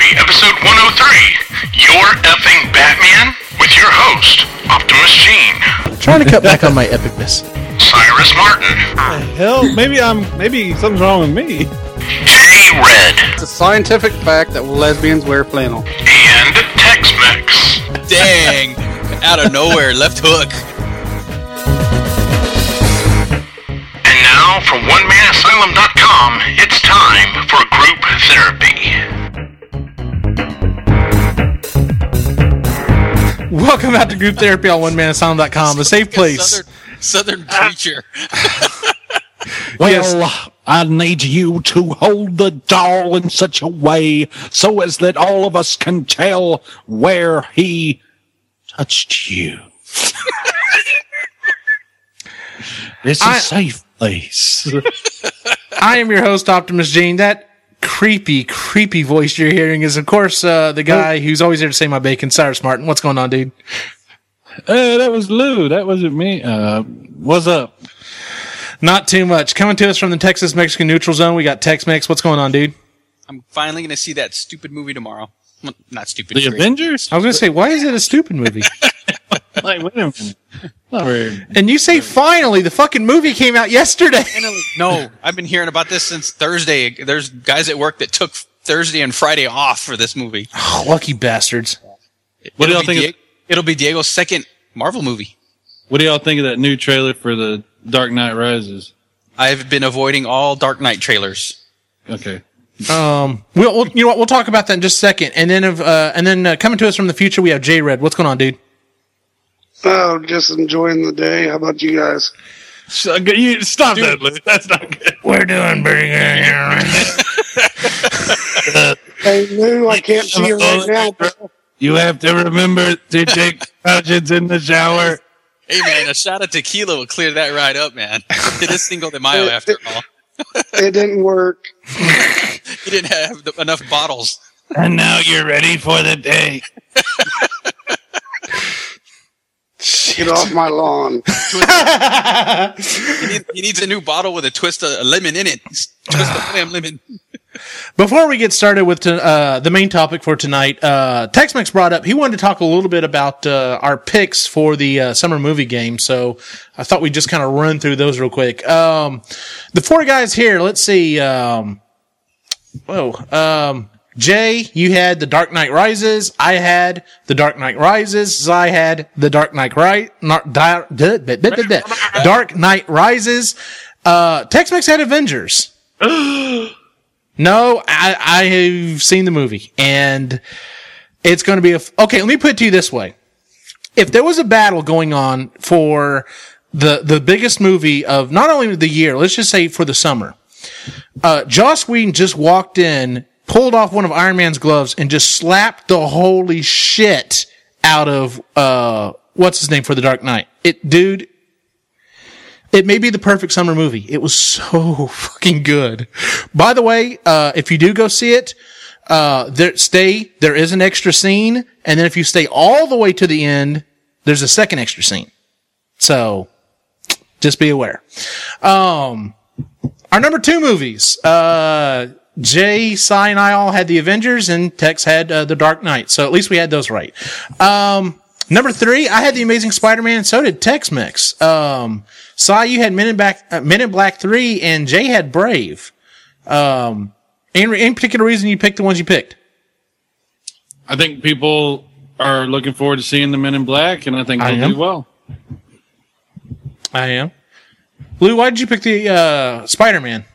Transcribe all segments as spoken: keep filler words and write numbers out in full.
Therapy, episode one oh three. You're effing Batman with your host, Optimus Gene. I'm trying to cut back on my epicness. Cyrus Martin. The hell, maybe I'm maybe something's wrong with me. Jay Red. It's a scientific fact that lesbians wear flannel. And Tex-Mex. Dang! Out of nowhere, left hook. And now, from one man asylum dot com, it's time for group therapy. Welcome out to Group Therapy on one man asylum dot com, a safe place. Southern, southern preacher. Well, I need you to hold the doll in such a way so as that all of us can tell where he touched you. This is I- a safe place. I am your host, Optimus Gene. That creepy, creepy voice you're hearing is, of course, uh, the guy who's always there to say my bacon, Cyrus Martin. What's going on, dude? Uh, that was Lou. That wasn't me. Uh, what's up? Not too much. Coming to us from the Texas-Mexican neutral zone, we got Tex-Mex. What's going on, dude? I'm finally going to see that stupid movie tomorrow. Well, not stupid. The great. Avengers? I was going to say, why is it a stupid movie? Like, wait a minute. Not very. And you say, finally, the fucking movie came out yesterday. No, I've been hearing about this since Thursday. There's guys at work that took Thursday and Friday off for this movie. Oh, lucky bastards. What do It'll y'all be think? Diego, it'll be Diego's second Marvel movie. What do y'all think of that new trailer for the Dark Knight Rises? I've been avoiding all Dark Knight trailers. Okay. Um, we'll, we'll, you know what? We'll talk about that in just a second. And then, of, uh, and then uh, coming to us from the future, we have Jay Red. What's going on, dude? Oh, just enjoying the day. How about you guys? So, you, stop that, Lou. That's not good. We're doing pretty good here. Hey, Lou, I can't see you right now. Bro. You have to remember to take precautions in the shower. Hey, man, a shot of tequila will clear that right up, man. It is Cinco de Mayo, after all. It didn't work. You didn't have the, enough bottles. And now you're ready for the day. Get off my lawn. He, need, he needs a new bottle with a twist of a lemon in it. Twist of lamb lemon. Before we get started with t- uh, the main topic for tonight, uh, Tex-Mex brought up, he wanted to talk a little bit about uh, our picks for the uh, summer movie game, so I thought we'd just kind of run through those real quick. Um, the four guys here, let's see. Um, whoa. Um, Jay, you had The Dark Knight Rises. I had The Dark Knight Rises. I had The Dark Knight Ri- not, di- duh, duh, duh, duh, duh. Dark Knight Rises. Uh, Tex-Mex had Avengers. No, I, I have seen the movie, and it's going to be a... F- okay, let me put it to you this way. If there was a battle going on for the the biggest movie of not only the year, let's just say for the summer, uh, Joss Whedon just walked in, pulled off one of Iron Man's gloves, and just slapped the holy shit out of... Uh, what's his name for The Dark Knight? It, dude... It may be the perfect summer movie. It was so fucking good. By the way, uh, if you do go see it, uh, there, stay, there is an extra scene. And then if you stay all the way to the end, there's a second extra scene. So, just be aware. Um, our number two movies, uh, Jay, Cy, and I all had the Avengers, and Tex had, uh, the Dark Knight. So at least we had those right. Um, number three, I had the Amazing Spider-Man, and so did Tex-Mex. Um, Cy, you had Men in Black, uh, Men in Black three, and Jay had Brave. Um, any, any particular reason you picked the ones you picked? I think people are looking forward to seeing the Men in Black, and I think I they'll am. do well. I am. Lou, why did you pick the uh, Spider-Man?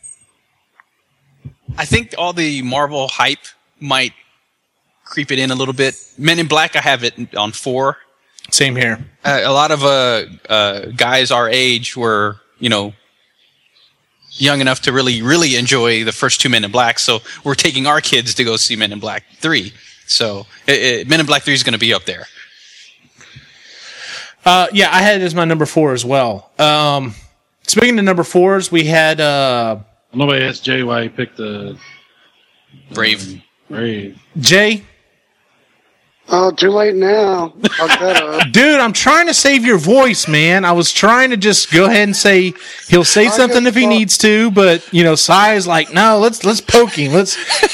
I think all the Marvel hype might creep it in a little bit. Men in Black, I have it on four. Same here. Uh, a lot of uh, uh, guys our age were, you know, young enough to really, really enjoy the first two Men in Black. So we're taking our kids to go see Men in Black three. So it, it, Men in Black three is going to be up there. Uh, yeah, I had it as my number four as well. Um, speaking of number fours, we had uh, Nobody asked Jay why he picked the Brave. Um, Brave. Jay. Oh, too late now. Fuck that up. Dude, I'm trying to save your voice, man. I was trying to just go ahead and say he'll say I something just if he thought- needs to, but you know, Cy is like, no, let's let's poke him. Let's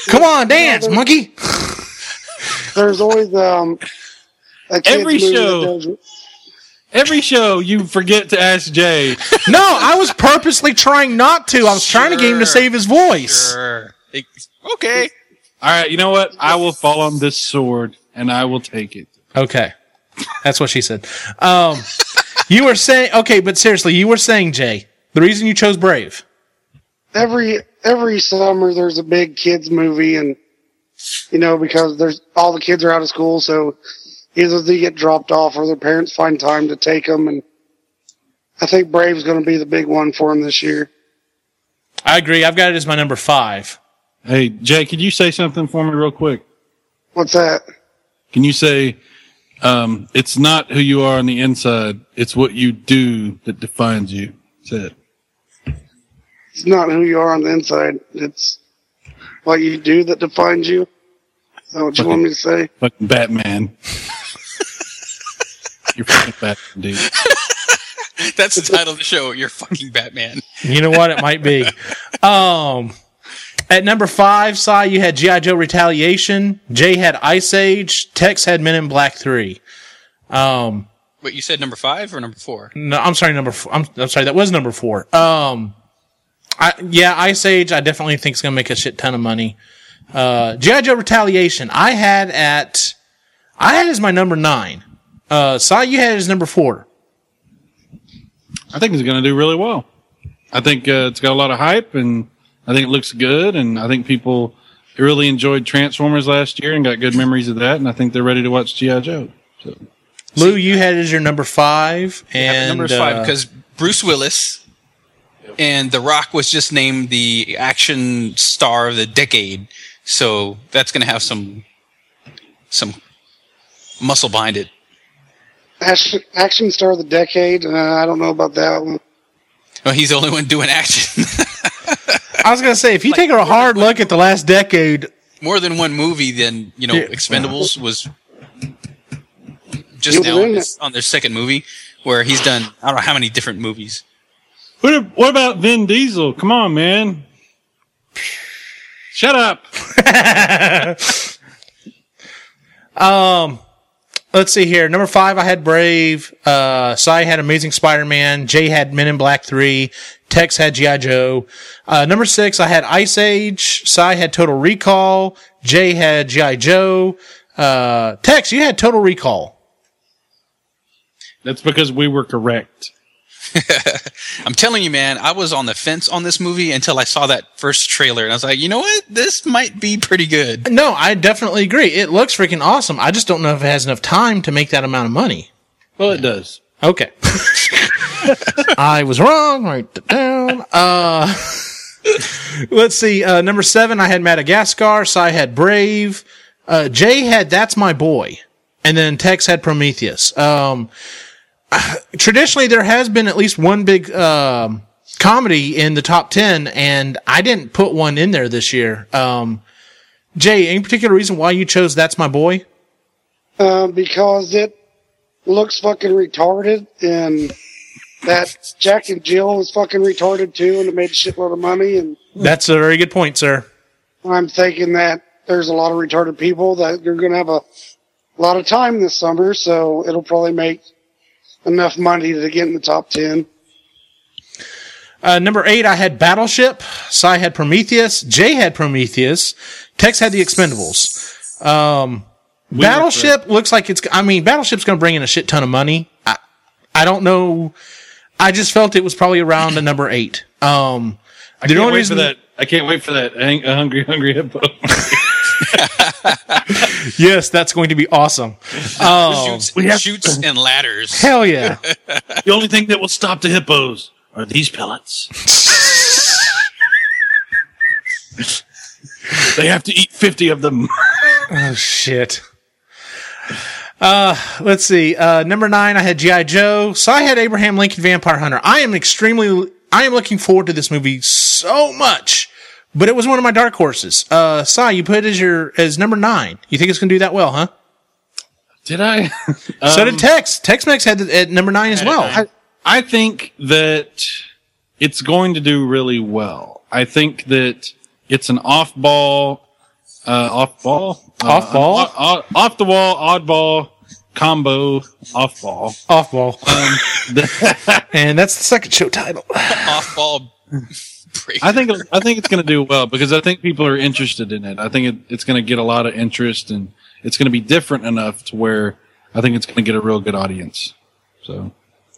Come on, dance, monkey. There's always um a kid's Every movie show. that does, Every show, you forget to ask Jay. No, I was purposely trying not to. I was trying to get him to Sure. save his voice. Sure. Ex- Okay. All right, you know what? I will fall on this sword, and I will take it. Okay. That's what she said. Um, you were saying, okay, but seriously, you were saying, Jay, the reason you chose Brave. every every summer there's a big kids movie, and you know, because there's all the kids are out of school, so either they get dropped off or their parents find time to take them, and I think Brave's going to be the big one for them this year. I agree. I've got it as my number five. Hey, Jay, could you say something for me real quick? What's that? Can you say, um, it's not who you are on the inside, it's what you do that defines you? Say it. It's not who you are on the inside. It's what you do that defines you. Is that what you want me to say? Fucking Batman. You're fucking Batman, dude. That's the title of the show. You're fucking Batman. You know what? It might be. Um, at number five, Cy, you had G I. Joe Retaliation. Jay had Ice Age. Tex had Men in Black three. Um, Wait, you said number five or number four? no, I'm sorry, number four. I'm, I'm sorry, that was number four. Um, I, yeah, Ice Age, I definitely think is going to make a shit ton of money. Uh, G I. Joe Retaliation, I had at, I had as my number nine. Uh, Cy, you had it as number four. I think it's going to do really well. I think uh, it's got a lot of hype, and I think it looks good, and I think people really enjoyed Transformers last year and got good memories of that, and I think they're ready to watch G I. Joe. So. Lou, you had it as your number five. And, number five uh, because Bruce Willis and The Rock was just named the action star of the decade, so that's going to have some some muscle behind it. Action, action star of the decade. Uh, I don't know about that one. Well, he's the only one doing action. I was going to say, if you take a hard look at the last decade, More than one movie, then you know, Yeah. Expendables was He just was now in on, it. this, on their second movie, where he's done I don't know how many different movies. What, what about Vin Diesel? Come on, man. Shut up. um, let's see here. Number five, I had Brave. Uh, Cy had Amazing Spider-Man. Jay had Men in Black three. Tex had G I. Joe. Uh, number six, I had Ice Age. Cy had Total Recall. Jay had G I. Joe. Uh, Tex, you had Total Recall. That's because we were correct. I'm telling you, man, I was on the fence on this movie until I saw that first trailer, and I was like, you know what? This might be pretty good. No, I definitely agree. It looks freaking awesome. I just don't know if it has enough time to make that amount of money. Well, it does. Okay. I was wrong. Write it down. Uh, let's see. Uh, number seven, I had Madagascar. Cy had Brave. Uh, Jay had That's My Boy. And then Tex had Prometheus. Um, traditionally, there has been at least one big um, comedy in the top ten, and I didn't put one in there this year. Um, Jay, any particular reason why you chose That's My Boy? Uh, because it looks fucking retarded, and that Jack and Jill was fucking retarded too, and it made a shitload of money. And That's a very good point, sir. I'm thinking that there's a lot of retarded people that you're going to have a lot of time this summer, so it'll probably make enough money to get in the top ten. Uh, number eight, I had Battleship. Cy had Prometheus. Jay had Prometheus. Tex had The Expendables. Um, Battleship looks like it's, I mean, Battleship's going to bring in a shit ton of money. I, I don't know. I just felt it was probably around a number eight. Um, I can't wait for that. I can't wait for that hang, uh, hungry, hungry hippo. Yes, that's going to be awesome. Um, Shoots, shoots and ladders. hell yeah. The only thing that will stop the hippos are these pellets. They have to eat fifty of them. Oh, shit. Uh, let's see. Uh, number nine, I had G I. Joe. So I had Abraham Lincoln Vampire Hunter. I am extremely, I am looking forward to this movie so much, but it was one of my dark horses. Uh, Sai, you put it as your, as number nine. You think it's going to do that well, huh? Did I? so did Tex. Tex-Mex had it at number nine as well. I, I think that it's going to do really well. I think that it's an off-ball uh, off ball, uh, Off ball? off, off, off the wall, oddball combo, off ball. Off ball. Um, And that's the second show title. Off ball. I think I think it's going to do well because I think people are interested in it. I think it, it's going to get a lot of interest and it's going to be different enough to where I think it's going to get a real good audience. So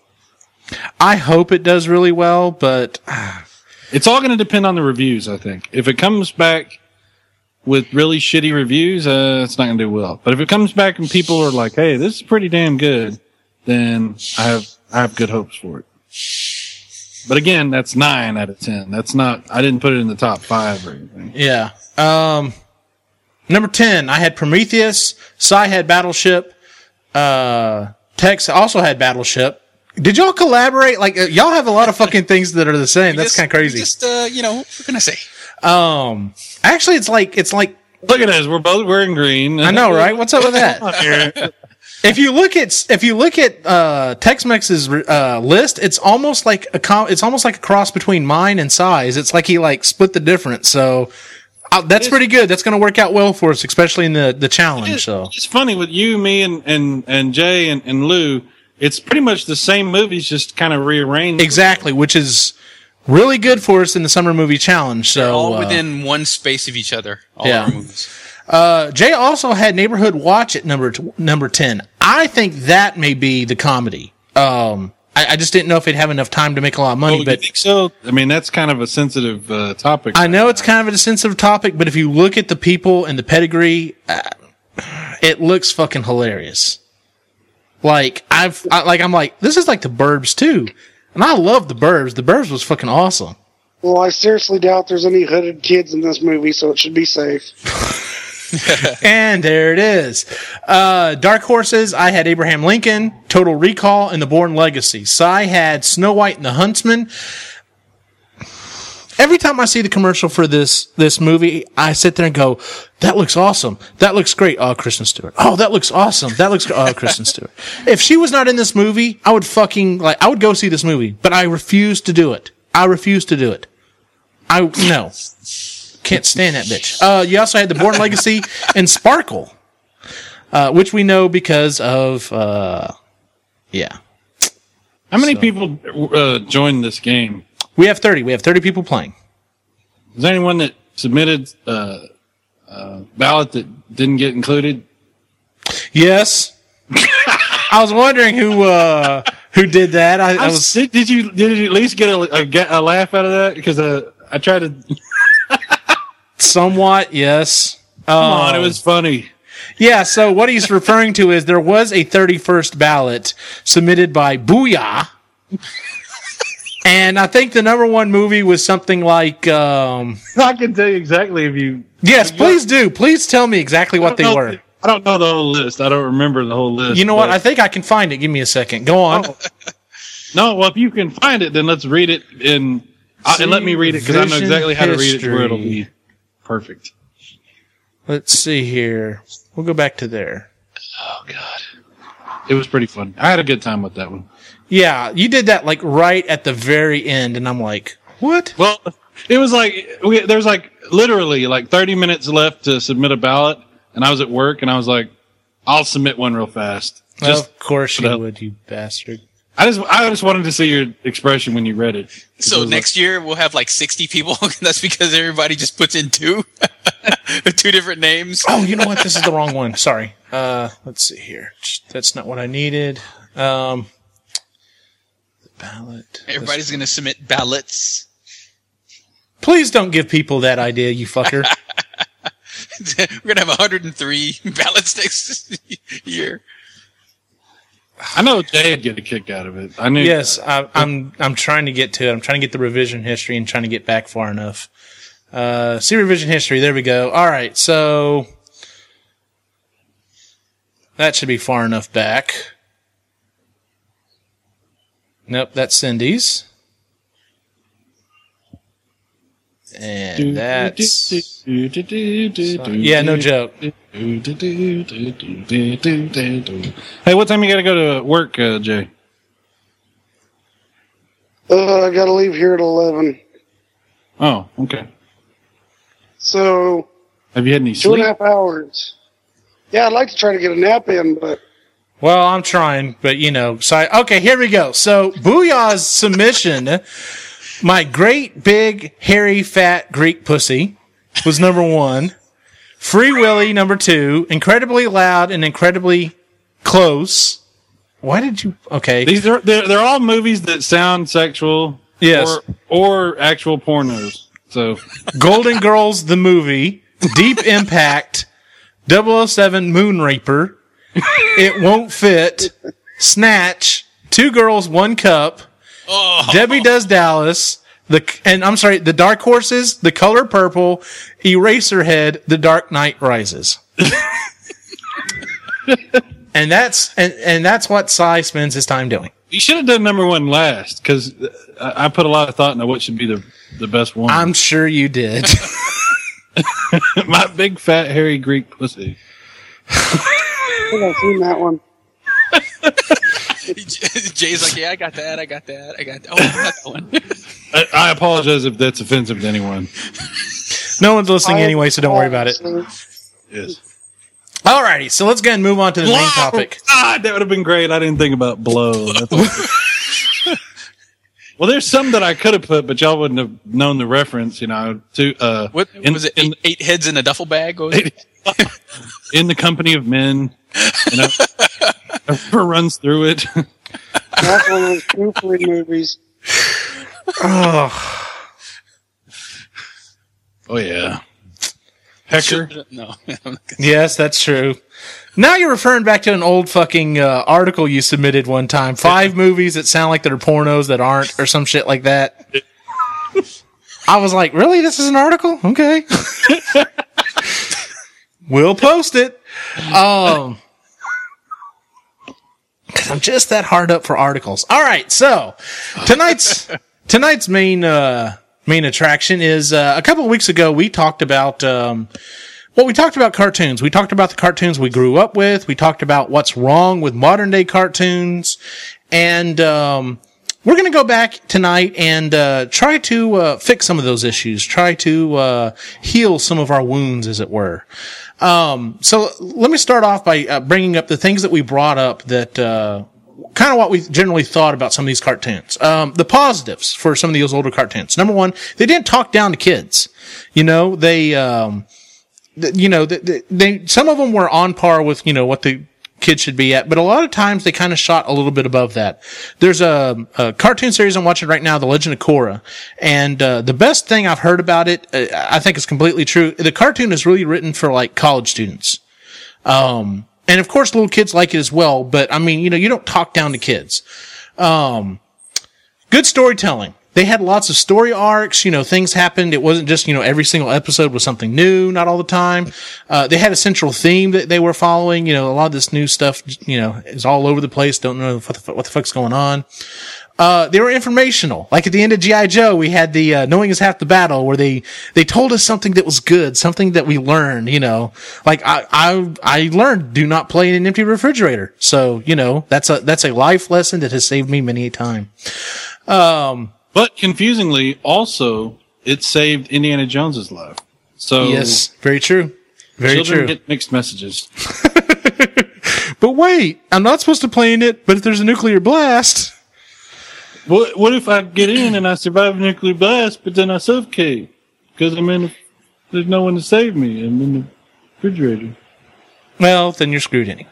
I hope it does really well, but it's all going to depend on the reviews. I think if it comes back with really shitty reviews, uh, it's not going to do well. But if it comes back and people are like, "Hey, this is pretty damn good," then I have I have good hopes for it. But again, that's nine out of ten. That's not. I didn't put it in the top five or anything. yeah. Um, number ten, I had Prometheus. Cy had Battleship. Uh, Tex also had Battleship. Did y'all collaborate? Like, uh, y'all have a lot of fucking things that are the same. That's kind of crazy. Just, uh, you know, what can I say? Um, actually, it's like it's like Look at us. We're both wearing green. I know, right? What's up with that? If you look at if you look at uh, Tex-Mex's uh, list, it's almost like a com- it's almost like a cross between mine and Cy's. It's like he like split the difference. So uh, that's pretty good. That's going to work out well for us, especially in the the challenge. It's, So it's funny with you, me, and and and Jay and, and Lou. It's pretty much the same movies, just kind of rearranged. exactly, which is really good for us in the summer movie challenge. So They're all uh, within one space of each other. All Yeah. our movies. Uh, Jay also had Neighborhood Watch at number t- number ten. I think that may be the comedy. Um, I, I just didn't know if it'd have enough time to make a lot of money. Oh, you but think so? I mean, that's kind of a sensitive uh, topic. I know it's kind of a sensitive topic. But if you look at the people and the pedigree, uh, it looks fucking hilarious. Like I've I, like I'm like this is like the Burbs too, and I love the Burbs. The Burbs was fucking awesome. Well, I seriously doubt there's any hooded kids in this movie, so it should be safe. And there it is. Uh, Dark Horses, I had Abraham Lincoln, Total Recall, and The Bourne Legacy. Cy had Snow White and the Huntsman. Every time I see the commercial for this this movie, I sit there and go, that looks awesome. That looks great. Oh, Kristen Stewart. Oh, that looks awesome. That looks, oh, Kristen Stewart. If she was not in this movie, I would fucking, like, I would go see this movie, but I refuse to do it. I refuse to do it. I, no. Can't stand that bitch. Uh, you also had The Bourne Legacy and Sparkle, uh, which we know because of, uh, yeah. How many So- people uh, joined this game? We have thirty. We have thirty people playing. Is there anyone that submitted uh, a ballot that didn't get included? Yes. I was wondering who, uh, who did that. I, I I was, did, did you did you at least get a, a, get a laugh out of that? Because uh, I tried to. somewhat, yes. Come on, Um, it was funny. Yeah, so what he's referring to is there was a thirty-first ballot submitted by Booyah. And I think the number one movie was something like, um, I can tell you exactly if you. yes, please do. Please tell me exactly what I they don't know- were. I don't know the whole list. I don't remember the whole list. You know what? but- I think I can find it. Give me a second. Go on. Oh. No, well, if you can find it, then let's read it in, uh, and let me read it because I know Vision exactly how to read it where it'll history. be perfect. Let's see here. We'll go back to there. Oh God, it was pretty fun. I had a good time with that one. Yeah, you did that like right at the very end, and I'm like, what? Well, it was like we, there was like literally like thirty minutes left to submit a ballot, and I was at work, and I was like, I'll submit one real fast. Just of course put you up. would, you bastard. I just I just wanted to see your expression when you read it. So It was next year we'll have like sixty people. That's because everybody just puts in two, two different names. Oh, you know what? This is the wrong one. Sorry. Uh, let's see here. That's not what I needed. Um, the ballot. Everybody's going to submit ballots. Please don't give people that idea, you fucker. We're going to have one hundred three ballots next year. I know Jay'd get a kick out of it. I knew. Yes, I, I'm. I'm trying to get to it. I'm trying to get the revision history and trying to get back far enough. Uh, see revision history. There we go. All right, so that should be far enough back. Nope, that's Cindy's, and that's yeah, no joke. Hey, what time you got to go to work, uh, Jay? Uh, I gotta leave here at eleven. Oh, okay. So, Have you had any Two and sleep? a half hours. Yeah, I'd like to try to get a nap in, but Well, I'm trying, but you know, so I, okay, here we go. So Booyah's submission, my great big hairy fat Greek pussy was number one. Free Willy number two. Incredibly loud and incredibly close. Why did you? Okay, These are they're, they're all movies that sound sexual. Yes. Or, or actual pornos. So Golden Girls the movie, Deep Impact, double oh seven Moonraper, It Won't Fit, Snatch, Two Girls, One Cup, Debbie Does Dallas, the and I'm sorry, The Dark Horses, The Color Purple, Eraserhead, The Dark Knight Rises. and that's and, and that's what Cy spends his time doing. you should have done number one last, because I, I put a lot of thought into what should be the the best one. I'm sure you did. My big fat hairy Greek pussy. I think I've seen that one. Jay's like, yeah, I got that. I got that. I got that. Oh, I got that one. I, I apologize if that's offensive to anyone. No one's listening anyway, so don't worry about it. Yes. Alrighty, so let's go ahead and move on to the main topic. God, that would have been great. I didn't think about blow. That's well, there's some that I could have put, but y'all wouldn't have known the reference, you know. To uh, What in, was it? in, Eight, eight heads in a duffel bag? What was it? in the company of men, you know, whoever runs through it. That's one of those Coopery movies. Oh, Oh yeah, Pecker. No. yes, that's true. Now you're referring back to an old fucking uh, article you submitted one time. Five movies that sound like they're pornos that aren't, or some shit like that. I was like, really? This is an article? Okay. We'll post it. Um, because I'm just that hard up for articles. All right, so tonight's tonight's main uh, main attraction is uh, a couple of weeks ago we talked about. Um, Well, we talked about cartoons. We talked about the cartoons we grew up with. We talked about what's wrong with modern day cartoons. And, um, we're going to go back tonight and, uh, try to, uh, fix some of those issues. Try to, uh, heal some of our wounds, as it were. Um, so let me start off by uh, bringing up the things that we brought up that, uh, kind of what we generally thought about some of these cartoons. Um, the positives for some of these older cartoons. Number one, they didn't talk down to kids. You know, they, um, you know, they, they, some of them were on par with, you know, what the kids should be at, but a lot of times they kind of shot a little bit above that. There's a, a cartoon series I'm watching right now, The Legend of Korra, and, uh, the best thing I've heard about it, uh, I think is completely true. The cartoon is really written for, like, college students. Um, and of course little kids like it as well, but I mean, you know, you don't talk down to kids. Um, good storytelling. They had lots of story arcs, you know, things happened. It wasn't just, you know, every single episode was something new, not all the time. Uh, they had a central theme that they were following. You know, a lot of this new stuff, you know, is all over the place. Don't know what the, what the fuck's going on. Uh, they were informational. Like at the end of G I. Joe, we had the, uh, Knowing is Half the Battle, where they, they told us something that was good, something that we learned, you know. Like I, I, I learned do not play in an empty refrigerator. So, you know, that's a, that's a life lesson that has saved me many a time. Um, But confusingly, also, it saved Indiana Jones's life. So yes, very true. Very children true. get mixed messages. But wait, I'm not supposed to play in it, but if there's a nuclear blast. What, what if I get in and I survive a nuclear blast, but then I suffocate? Because I'm in, a, there's no one to save me. I'm in the refrigerator. Well, then you're screwed anyway.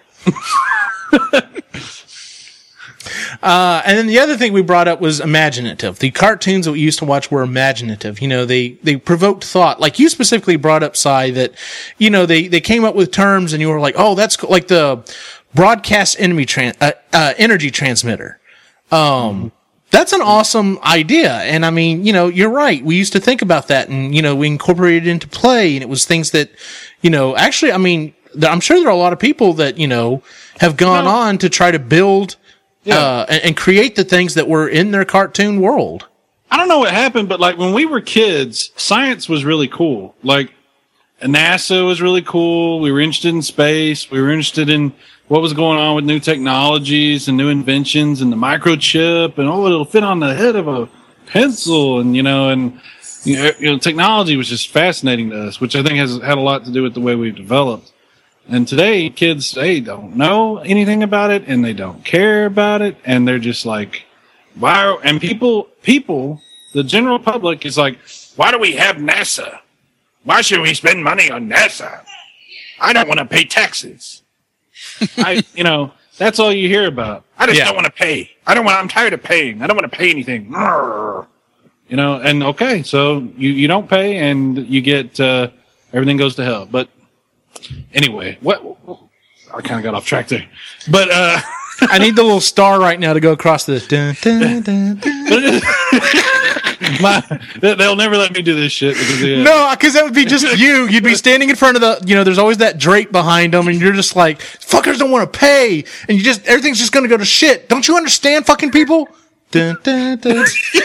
Uh, and then the other thing we brought up was imaginative. The cartoons that we used to watch were imaginative. You know, they, they provoked thought. Like you specifically brought up, Cy, that, you know, they, they came up with terms and you were like, oh, that's cool. Like the broadcast enemy tran- uh, uh, energy transmitter. Um, mm-hmm. That's an awesome idea. And I mean, you know, you're right. We used to think about that and, you know, we incorporated it into play and it was things that, you know, actually, I mean, I'm sure there are a lot of people that, you know, have gone no. on to try to build Yeah. Uh, and, and create the things that were in their cartoon world. I don't know what happened, but like when we were kids, science was really cool. Like NASA was really cool. We were interested in space. We were interested in what was going on with new technologies and new inventions and the microchip and oh, it'll fit on the head of a pencil and, you know, and you know, you know, technology was just fascinating to us, which I think has had a lot to do with the way we've developed. And today, kids, they don't know anything about it, and they don't care about it, and they're just like, "Why?" And people, people, the general public is like, "Why do we have NASA? Why should we spend money on NASA? I don't want to pay taxes." I, you know, that's all you hear about. I just Yeah. don't want to pay. I don't want. I'm tired of paying. I don't want to pay anything. Arrgh. You know, and okay, so you, you don't pay, and you get uh, everything goes to hell. But anyway, what I kind of got off track there. But uh, I need the little star right now to go across this. Dun, dun, dun, dun. my, they'll never let me do this shit because they, uh, No, because that would be just you. You'd be standing in front of the, you know, there's always that drape behind them, and you're just like, fuckers don't want to pay, and you just, everything's just going to go to shit. Don't you understand, fucking people? Dun, dun, dun.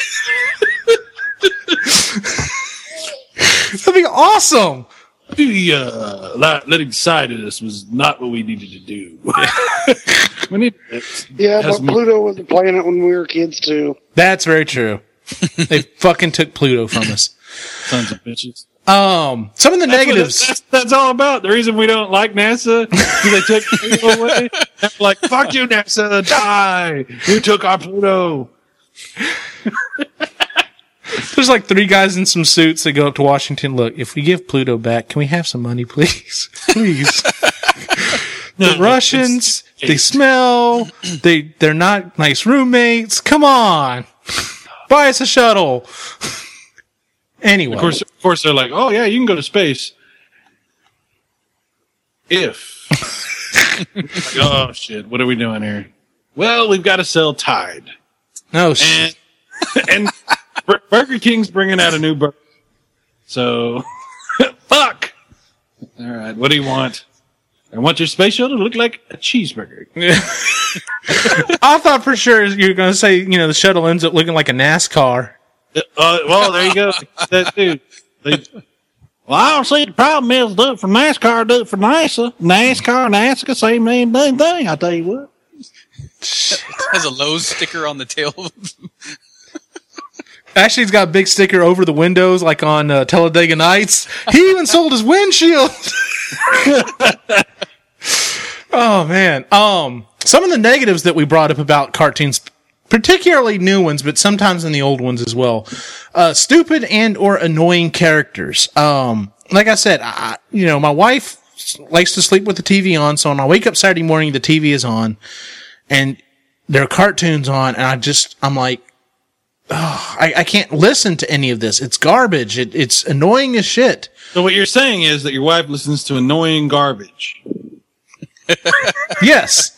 That'd be awesome. the uh, let- letting side of this was not what we needed to do. we need. Yeah, has but more- Pluto was a planet when we were kids too. That's very true. They fucking took Pluto from us. Sons of bitches. Um, some of the That's what negatives. That's, that's all about. The reason we don't like NASA is they took Pluto away. They're like, fuck you, NASA, die. You took our Pluto. There's like three guys in some suits that go up to Washington. Look, if we give Pluto back, can we have some money, please? Please. The Russians, they smell. They they're not nice roommates. Come on, buy us a shuttle. Anyway, Of course, of course, they're like, oh yeah, you can go to space. If. Like, oh shit, what are we doing here? Well, we've got to sell Tide. no shit. And, and Bur- Burger King's bringing out a new burger. So, fuck. All right, what do you want? I want your space shuttle to look like a cheeseburger. I thought for sure you were going to say, you know, the shuttle ends up looking like a NASCAR. Uh, well, there you go. That dude. They, Well, I don't see the problem is do it for NASCAR, do it for NASA. NASCAR, NASA, same name, same thing. I tell you what. Has a Lowe's sticker on the tail. Actually, he's got a big sticker over the windows, like on uh, Talladega Nights. He even sold his windshield. Oh man. Um, some of the negatives that we brought up about cartoons, particularly new ones, but sometimes in the old ones as well. Uh, stupid and or annoying characters. Um, like I said, I, you know, my wife likes to sleep with the T V on, so when I wake up Saturday morning, the T V is on, and there are cartoons on, and I just, I'm like, oh, I, I can't listen to any of this. It's garbage. It, it's annoying as shit. so what you're saying is that your wife listens to annoying garbage. Yes.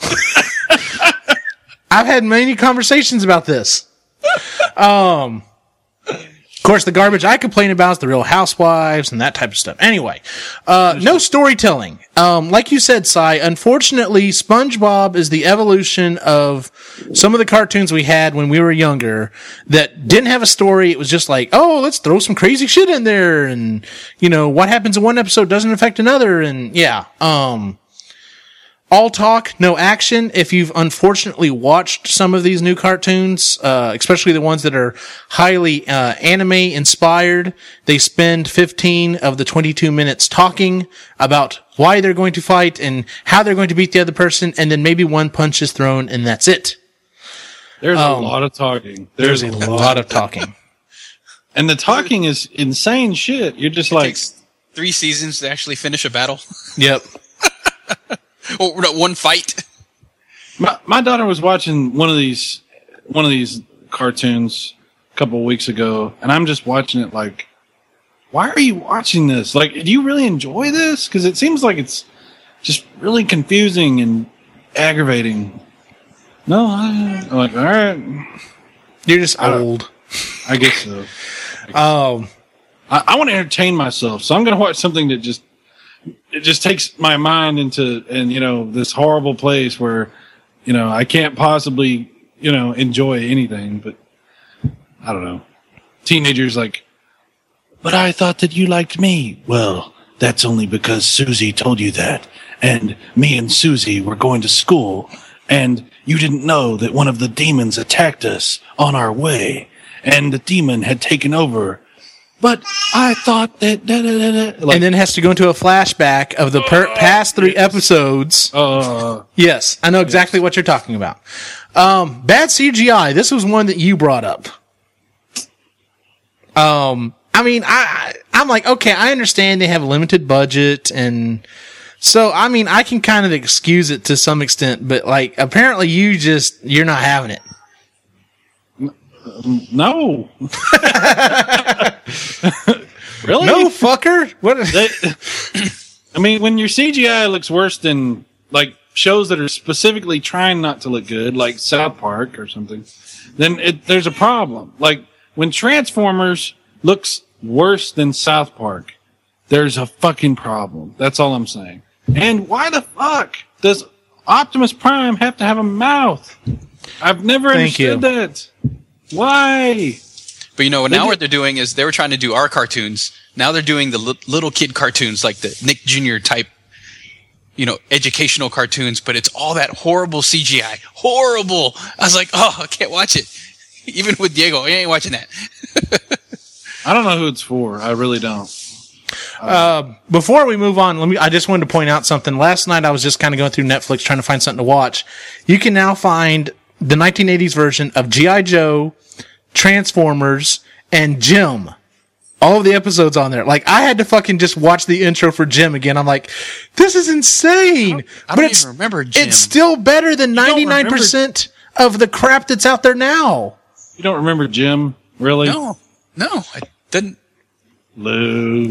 I've had many conversations about this. Um, of course, the garbage I complain about is the Real Housewives and that type of stuff. Anyway, uh, no storytelling. Um, like you said, Cy, unfortunately, SpongeBob is the evolution of some of the cartoons we had when we were younger that didn't have a story. It was just like, oh, let's throw some crazy shit in there. And, you know, what happens in one episode doesn't affect another. And yeah, um, all talk, no action. If you've unfortunately watched some of these new cartoons, uh, especially the ones that are highly uh, anime inspired, they spend fifteen of the twenty-two minutes talking about why they're going to fight and how they're going to beat the other person, and then maybe one punch is thrown and that's it. There's Um, a lot of talking. There's a lot of talking. And the talking is insane shit. You're just It like, takes three seasons to actually finish a battle. Yep. Or no, one fight. my, my daughter was watching one of these, one of these cartoons a couple of weeks ago, and I'm just watching it like, why are you watching this? Like, do you really enjoy this? Because it seems like it's just really confusing and aggravating. No, I, I'm like, all right, You're just don't- old. I guess so. Um, I, I want to entertain myself, so I'm going to watch something that just it just takes my mind into and you know this horrible place where you know I can't possibly you know enjoy anything. But I don't know. Teenagers like, But I thought that you liked me. Well, that's only because Susie told you that. And me and Susie were going to school, and you didn't know that one of the demons attacked us on our way, and the demon had taken over but I thought that da, da, da, da. Like, and then has to go into a flashback of the per- past three episodes. uh, Yes, I know exactly what you're talking about. Um, bad C G I. This was one that you brought up. Um, I mean, I, I'm like, okay, I understand they have a limited budget, and so, I mean, I can kind of excuse it to some extent, but like, apparently you just, you're not having it. No. Really? No, fucker. What? They, I mean, when your C G I looks worse than like shows that are specifically trying not to look good, like South Park or something, then it, there's a problem. Like when Transformers looks worse than South Park, there's a fucking problem. That's all I'm saying. And why the fuck does Optimus Prime have to have a mouth? I've never Thank understood you. that. Why? But you know, now what they're doing is they were trying to do our cartoons. Now they're doing the li- little kid cartoons, like the Nick Junior type, you know, educational cartoons. But it's all that horrible C G I, horrible. I was like, oh, I can't watch it. Even with Diego, I ain't watching that. I don't know who it's for. I really don't. Uh, before we move on, let me, I just wanted to point out something. Last night I was just kind of going through Netflix trying to find something to watch. You can now find the nineteen eighties version of G I. Joe, Transformers, and Jim. All of the episodes on there. Like, I had to fucking just watch the intro for Jim again. I'm like, this is insane. I but don't it's, even remember Jim. It's still better than ninety-nine percent of the crap that's out there now. You don't remember Jim, really? No, no, I didn't. Lou.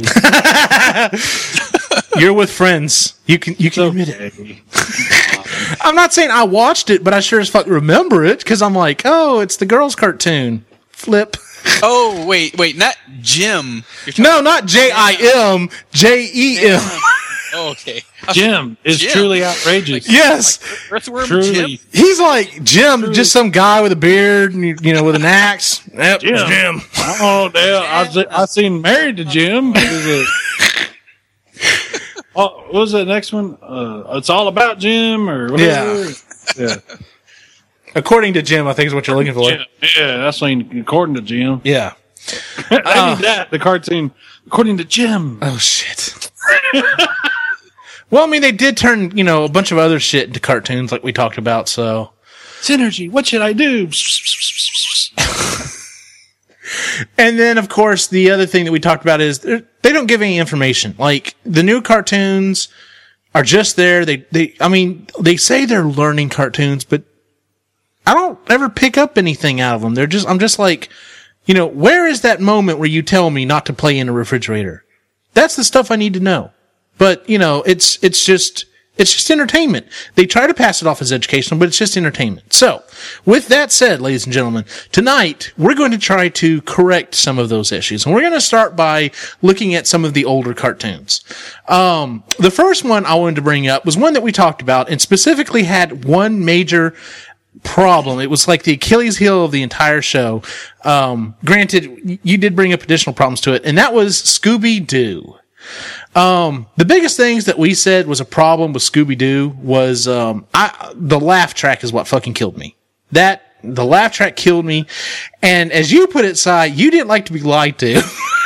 You're with friends. You can you can admit it. I'm not saying I watched it, but I sure as fuck remember it because I'm like, oh, it's the girls' cartoon. Flip. Oh, wait, wait, not Jim. You're talking No, not J I M, J E M. Oh, okay. Jim is Jim. truly outrageous. Yes. Earthworm Truly. Jim? He's like Jim, just some guy with a beard, and, you know, with an axe. Yep, Jim. it's Jim. Oh, damn. I, se- I seen Married to Jim. What is it? Oh, what was the next one? Uh, it's all about Jim or whatever. Yeah. According to Jim, I think is what you're looking for. Yeah, yeah, that's like according to Jim. Yeah. I need that. The cartoon, according to Jim. Oh, shit. Well, I mean, they did turn, you know, a bunch of other shit into cartoons like we talked about, so. Synergy. What should I do? And then, of course, the other thing that we talked about is they're- they don't give any information. Like, the new cartoons are just there. They, they, I mean, they say they're learning cartoons, but I don't ever pick up anything out of them. They're just, I'm just like, you know, where is that moment where you tell me not to play in a refrigerator? That's the stuff I need to know. But, you know, it's, it's just, it's just entertainment. They try to pass it off as educational, but it's just entertainment. So, with that said, ladies and gentlemen, tonight we're going to try to correct some of those issues. And we're going to start by looking at some of the older cartoons. Um, the first one I wanted to bring up was one that we talked about and specifically had one major problem. It was like the Achilles heel of the entire show. Um, granted, you did bring up additional problems to it, and that was Scooby-Doo. Um, the biggest things that we said was a problem with Scooby-Doo was, um, I, the laugh track is what fucking killed me. That, the laugh track killed me. And as you put it, Si, you didn't like to be lied to.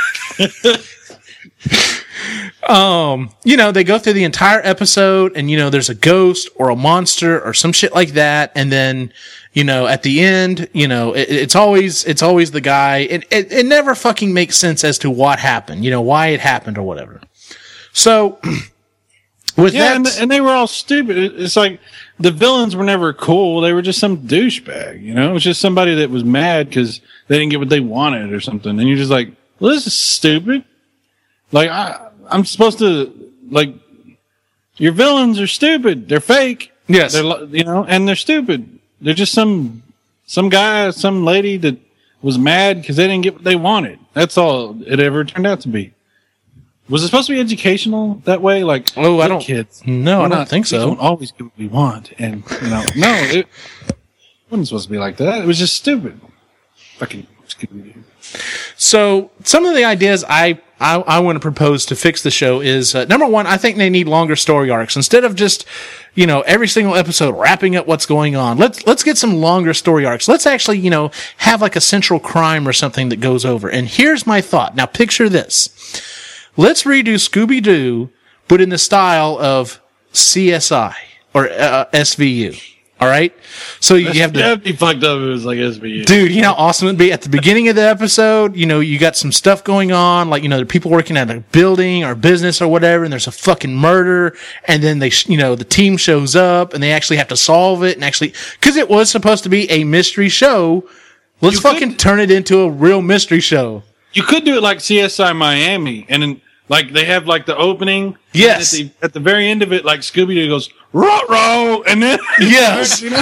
um, you know, they go through the entire episode and, you know, there's a ghost or a monster or some shit like that. And then, you know, at the end, you know, it, it's always, it's always the guy. It, it, it never fucking makes sense as to what happened, you know, why it happened or whatever. So, with Yeah, that, and, and they were all stupid. It- It's like the villains were never cool. They were just some douchebag, you know? It was just somebody that was mad because they didn't get what they wanted or something. And you're just like, well, this is stupid. Like, I, I'm supposed to, like, your villains are stupid. They're fake. Yes. They're, li- you know, and they're stupid. They're just some, some guy, some lady that was mad because they didn't get what they wanted. That's all it ever turned out to be. Was it supposed to be educational that way? Like, Oh, I look, don't- kids. no, I we're don't not- think we so. don't always get what we want, and you know, no, it wasn't supposed to be like that. It was just stupid. Fucking Scooby-Doo. So some of the ideas I, I, I want to propose to fix the show is, uh, number one, I think they need longer story arcs. Instead of just, you know, every single episode wrapping up what's going on. Let's, let's get some longer story arcs. Let's actually, you know, have like a central crime or something that goes over. And here's my thought. Now picture this. Let's redo Scooby-Doo, but in the style of C S I or uh, S V U. All right. So you have to. That'd be fucked up if it was like S V U. Dude, you know how awesome it'd be at the beginning of the episode. You know, you got some stuff going on, like, you know, the people working at a building or business or whatever, and there's a fucking murder. And then they, sh- you know, the team shows up and they actually have to solve it and actually, cause it was supposed to be a mystery show. Let's You fucking could- turn it into a real mystery show. You could do it like C S I Miami, and then like they have like the opening. Yes. And at, the, at the very end of it, like Scooby Doo goes row and then Yes. you know?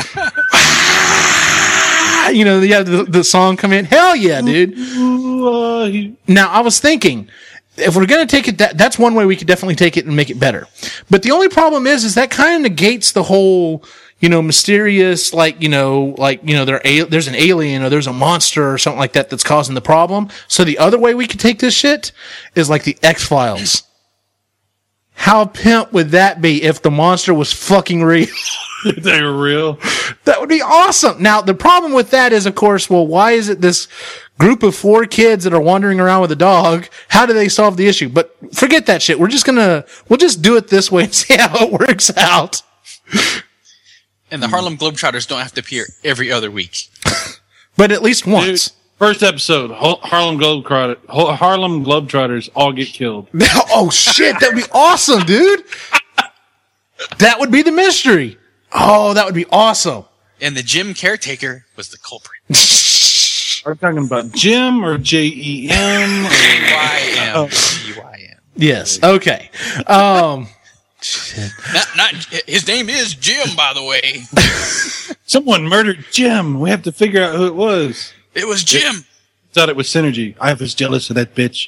You know, you have the, the song come in. Hell yeah, dude. Ooh, uh, he- Now, I was thinking, if we're going to take it, that, that's one way we could definitely take it and make it better. But the only problem is, is that kind of negates the whole, you know, mysterious, like, you know, like, you know, there a, there's an alien or there's a monster or something like that that's causing the problem. So the other way we could take this shit is like the X-Files. How pimp would that be if the monster was fucking real? they were real. That would be awesome. Now, the problem with that is, of course, well, why is it this group of four kids that are wandering around with a dog? How do they solve the issue? But forget that shit. We're just gonna, we'll just do it this way and see how it works out. And the Harlem Globetrotters don't have to appear every other week. But at least once. Dude, first episode, Ho- Harlem Globetrotter, Ho- Harlem Globetrotters all get killed. Oh shit, that'd be awesome, dude. That would be the mystery. Oh, that would be awesome. And the gym caretaker was the culprit. Are we talking about Jim or J E M? G Y M. G Y M. Yes. Okay. Um, Not, not, his name is Jim, by the way. Someone murdered Jim. We have to figure out who it was. It was Jim. Thought it was Synergy. I was jealous of that bitch.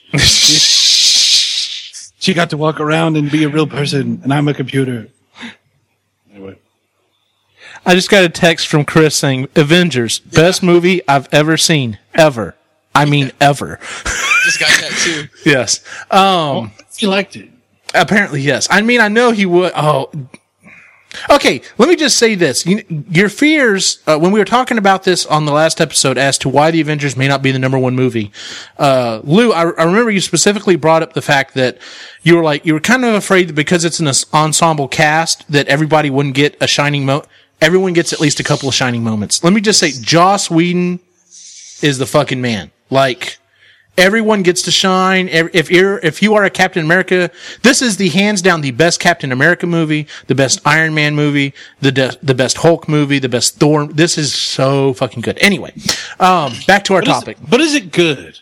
She got to walk around and be a real person, and I'm a computer. Anyway. I just got a text from Chris saying, Avengers, best movie I've ever seen. Ever. I mean, ever. Just got that too. Yes. Um, You liked it. apparently, yes. I mean, I know he would. Oh, okay. Let me just say this. You, your fears, uh, when we were talking about this on the last episode as to why the Avengers may not be the number one movie, uh, Lou, I, I remember you specifically brought up the fact that you were like, you were kind of afraid that because it's an ensemble cast that everybody wouldn't get a shining moment. Everyone gets at least a couple of shining moments. Let me just say, Joss Whedon is the fucking man. Like, everyone gets to shine. If you're, if you are a Captain America, this is the hands down the best Captain America movie, the best Iron Man movie, the de- the best Hulk movie, the best Thor. This is so fucking good. Anyway, um, back to our But is- topic. but is it good?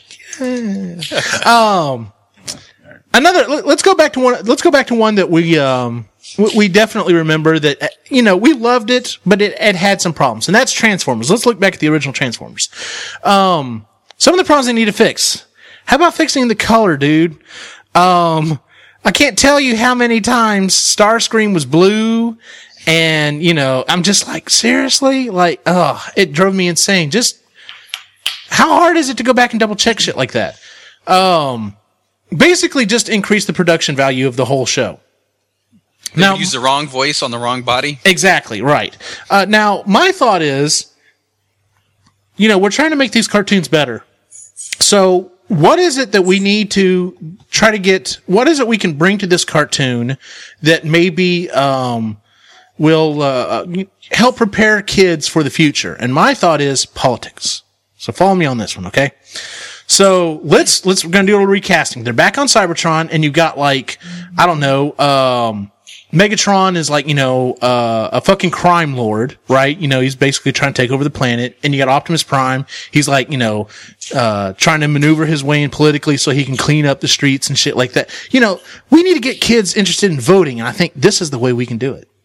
Um, another. let- Let's go back to one. Let's go back to one that we um we, we definitely remember that uh, you know we loved it, but it, it had some problems, and that's Transformers. Let's look back at the original Transformers. Um, some of the problems they need to fix. How about fixing the color, dude? Um, I can't tell you how many times Starscream was blue, and you know I'm just like seriously, like oh, it drove me insane. Just how hard is it to go back and double check shit like that? Um, basically just increase the production value of the whole show. They Now, use the wrong voice on the wrong body. exactly, right. Uh, now, my thought is, you know, we're trying to make these cartoons better. So, what is it that we need to try to get, what is it we can bring to this cartoon that maybe, um, will, uh, help prepare kids for the future? And my thought is politics. So follow me on this one, okay? So let's, let's, we're going to do a little recasting. They're back on Cybertron and you've got like, I don't know, um, Megatron is like, you know, uh, a fucking crime lord, right? You know, he's basically trying to take over the planet. And you got Optimus Prime. He's like, you know, uh, trying to maneuver his way in politically so he can clean up the streets and shit like that. You know, we need to get kids interested in voting. And I think this is the way we can do it.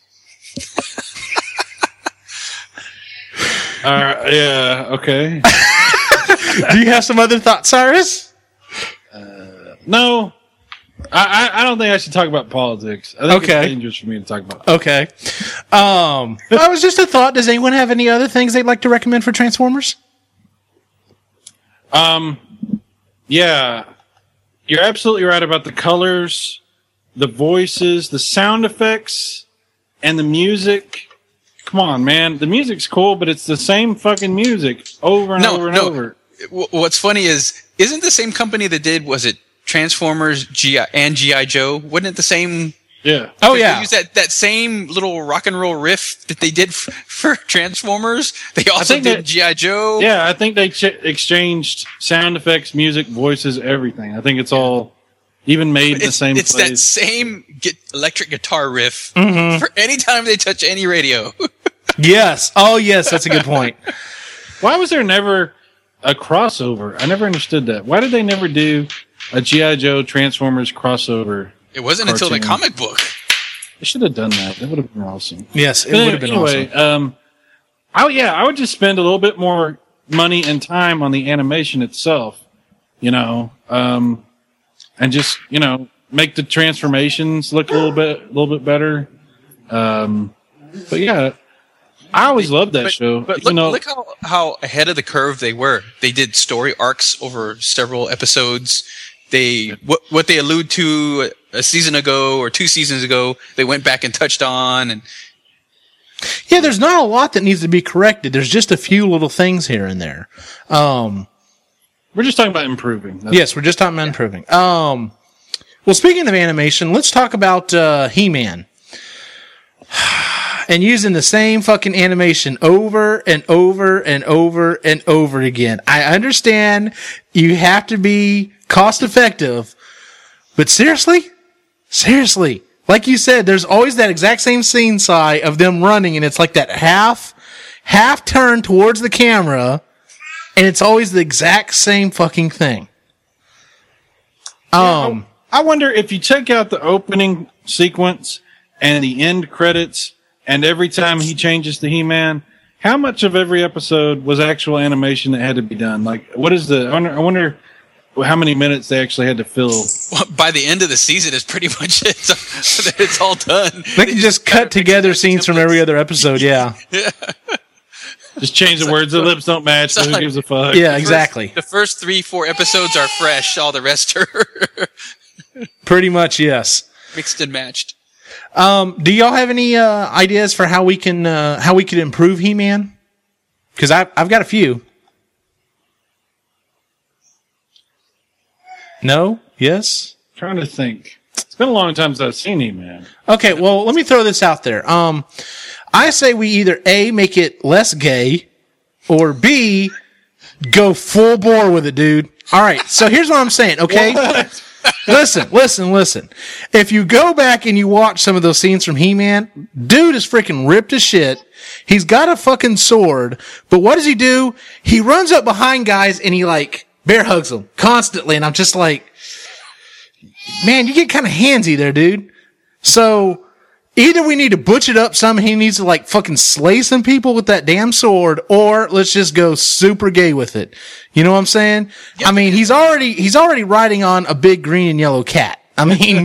Uh, yeah, okay. Do you have some other thoughts, Cyrus? No, I, I, I don't think I should talk about politics. I think Okay. it's dangerous for me to talk about. Okay. Um, that was just a thought. Does anyone have any other things they'd like to recommend for Transformers? Um, yeah, you're absolutely right about the colors, the voices, the sound effects, and the music. Come on, man. The music's cool, but it's the same fucking music over and No, over and no. over. W- What's funny is, isn't the same company that did, was it Transformers G I, and G I. Joe? Wasn't it the same? Yeah. Oh They yeah. use that, that same little rock and roll riff that they did f- for Transformers. They also think did that- G I. Joe. Yeah, I think they ch- exchanged sound effects, music, voices, everything. I think it's all even made in the It's, same it's that place. same get electric guitar riff Mm-hmm. for any time they touch any radio. Yes. Oh yes, that's a good point. Why was there never a crossover? I never understood that. Why did they never do a G I. Joe Transformers crossover? It wasn't until the Cartoon. comic book. They should have done that. That would have been awesome. Yes, it But would have been anyway, awesome. um, I yeah, I would just spend a little bit more money and time on the animation itself, you know, um, and just you know make the transformations look a little bit a little bit better. Um, but yeah, I always loved that But, show. but you look, know, look how, how ahead of the curve they were. They did story arcs over several episodes. They what what they allude to a season ago or two seasons ago, they went back and touched on. And Yeah, there's not a lot that needs to be corrected. There's just a few little things here and there. Um, we're just talking about improving. That's- yes, we're just talking about improving. Um, well, speaking of animation, let's talk about uh, He-Man. And using the same fucking animation over and over and over and over again. I understand you have to be cost effective, but seriously? Seriously. Like you said, there's always that exact same scene, Si, of them running, and it's like that half, half turn towards the camera, and it's always the exact same fucking thing. Um, I wonder if you take out the opening sequence and the end credits, and every time he changes to He-Man, how much of every episode was actual animation that had to be done? Like, what is the? I wonder, I wonder how many minutes they actually had to fill. well, by the end of the season, is pretty much it. So, it's all done. they can just cut together scenes from every other episode, yeah. Just change the words. The lips don't match. So who like- gives a fuck? Yeah, exactly. The first three, four episodes are fresh. All the rest are Pretty much, yes. mixed and matched. Um, do y'all have any uh, ideas for how we can uh, how we could improve He-Man? Because I've I've got a few. No? Yes? Trying to think. It's been a long time since I've seen He-Man. Okay, well, let me throw this out there. Um, I say we either A, make it less gay, or B, go full bore with it, dude. All right, so here's what I'm saying, okay? Listen, listen, listen. If you go back and you watch some of those scenes from He-Man, dude is freaking ripped as shit. He's got a fucking sword, but what does he do? He runs up behind guys and he like bear hugs them constantly, and I'm just like, man, you get kind of handsy there, dude. So either we need to butch it up some, he needs to like fucking slay some people with that damn sword, or let's just go super gay with it. You know what I'm saying? I mean, he's already he's already riding on a big green and yellow cat. I mean,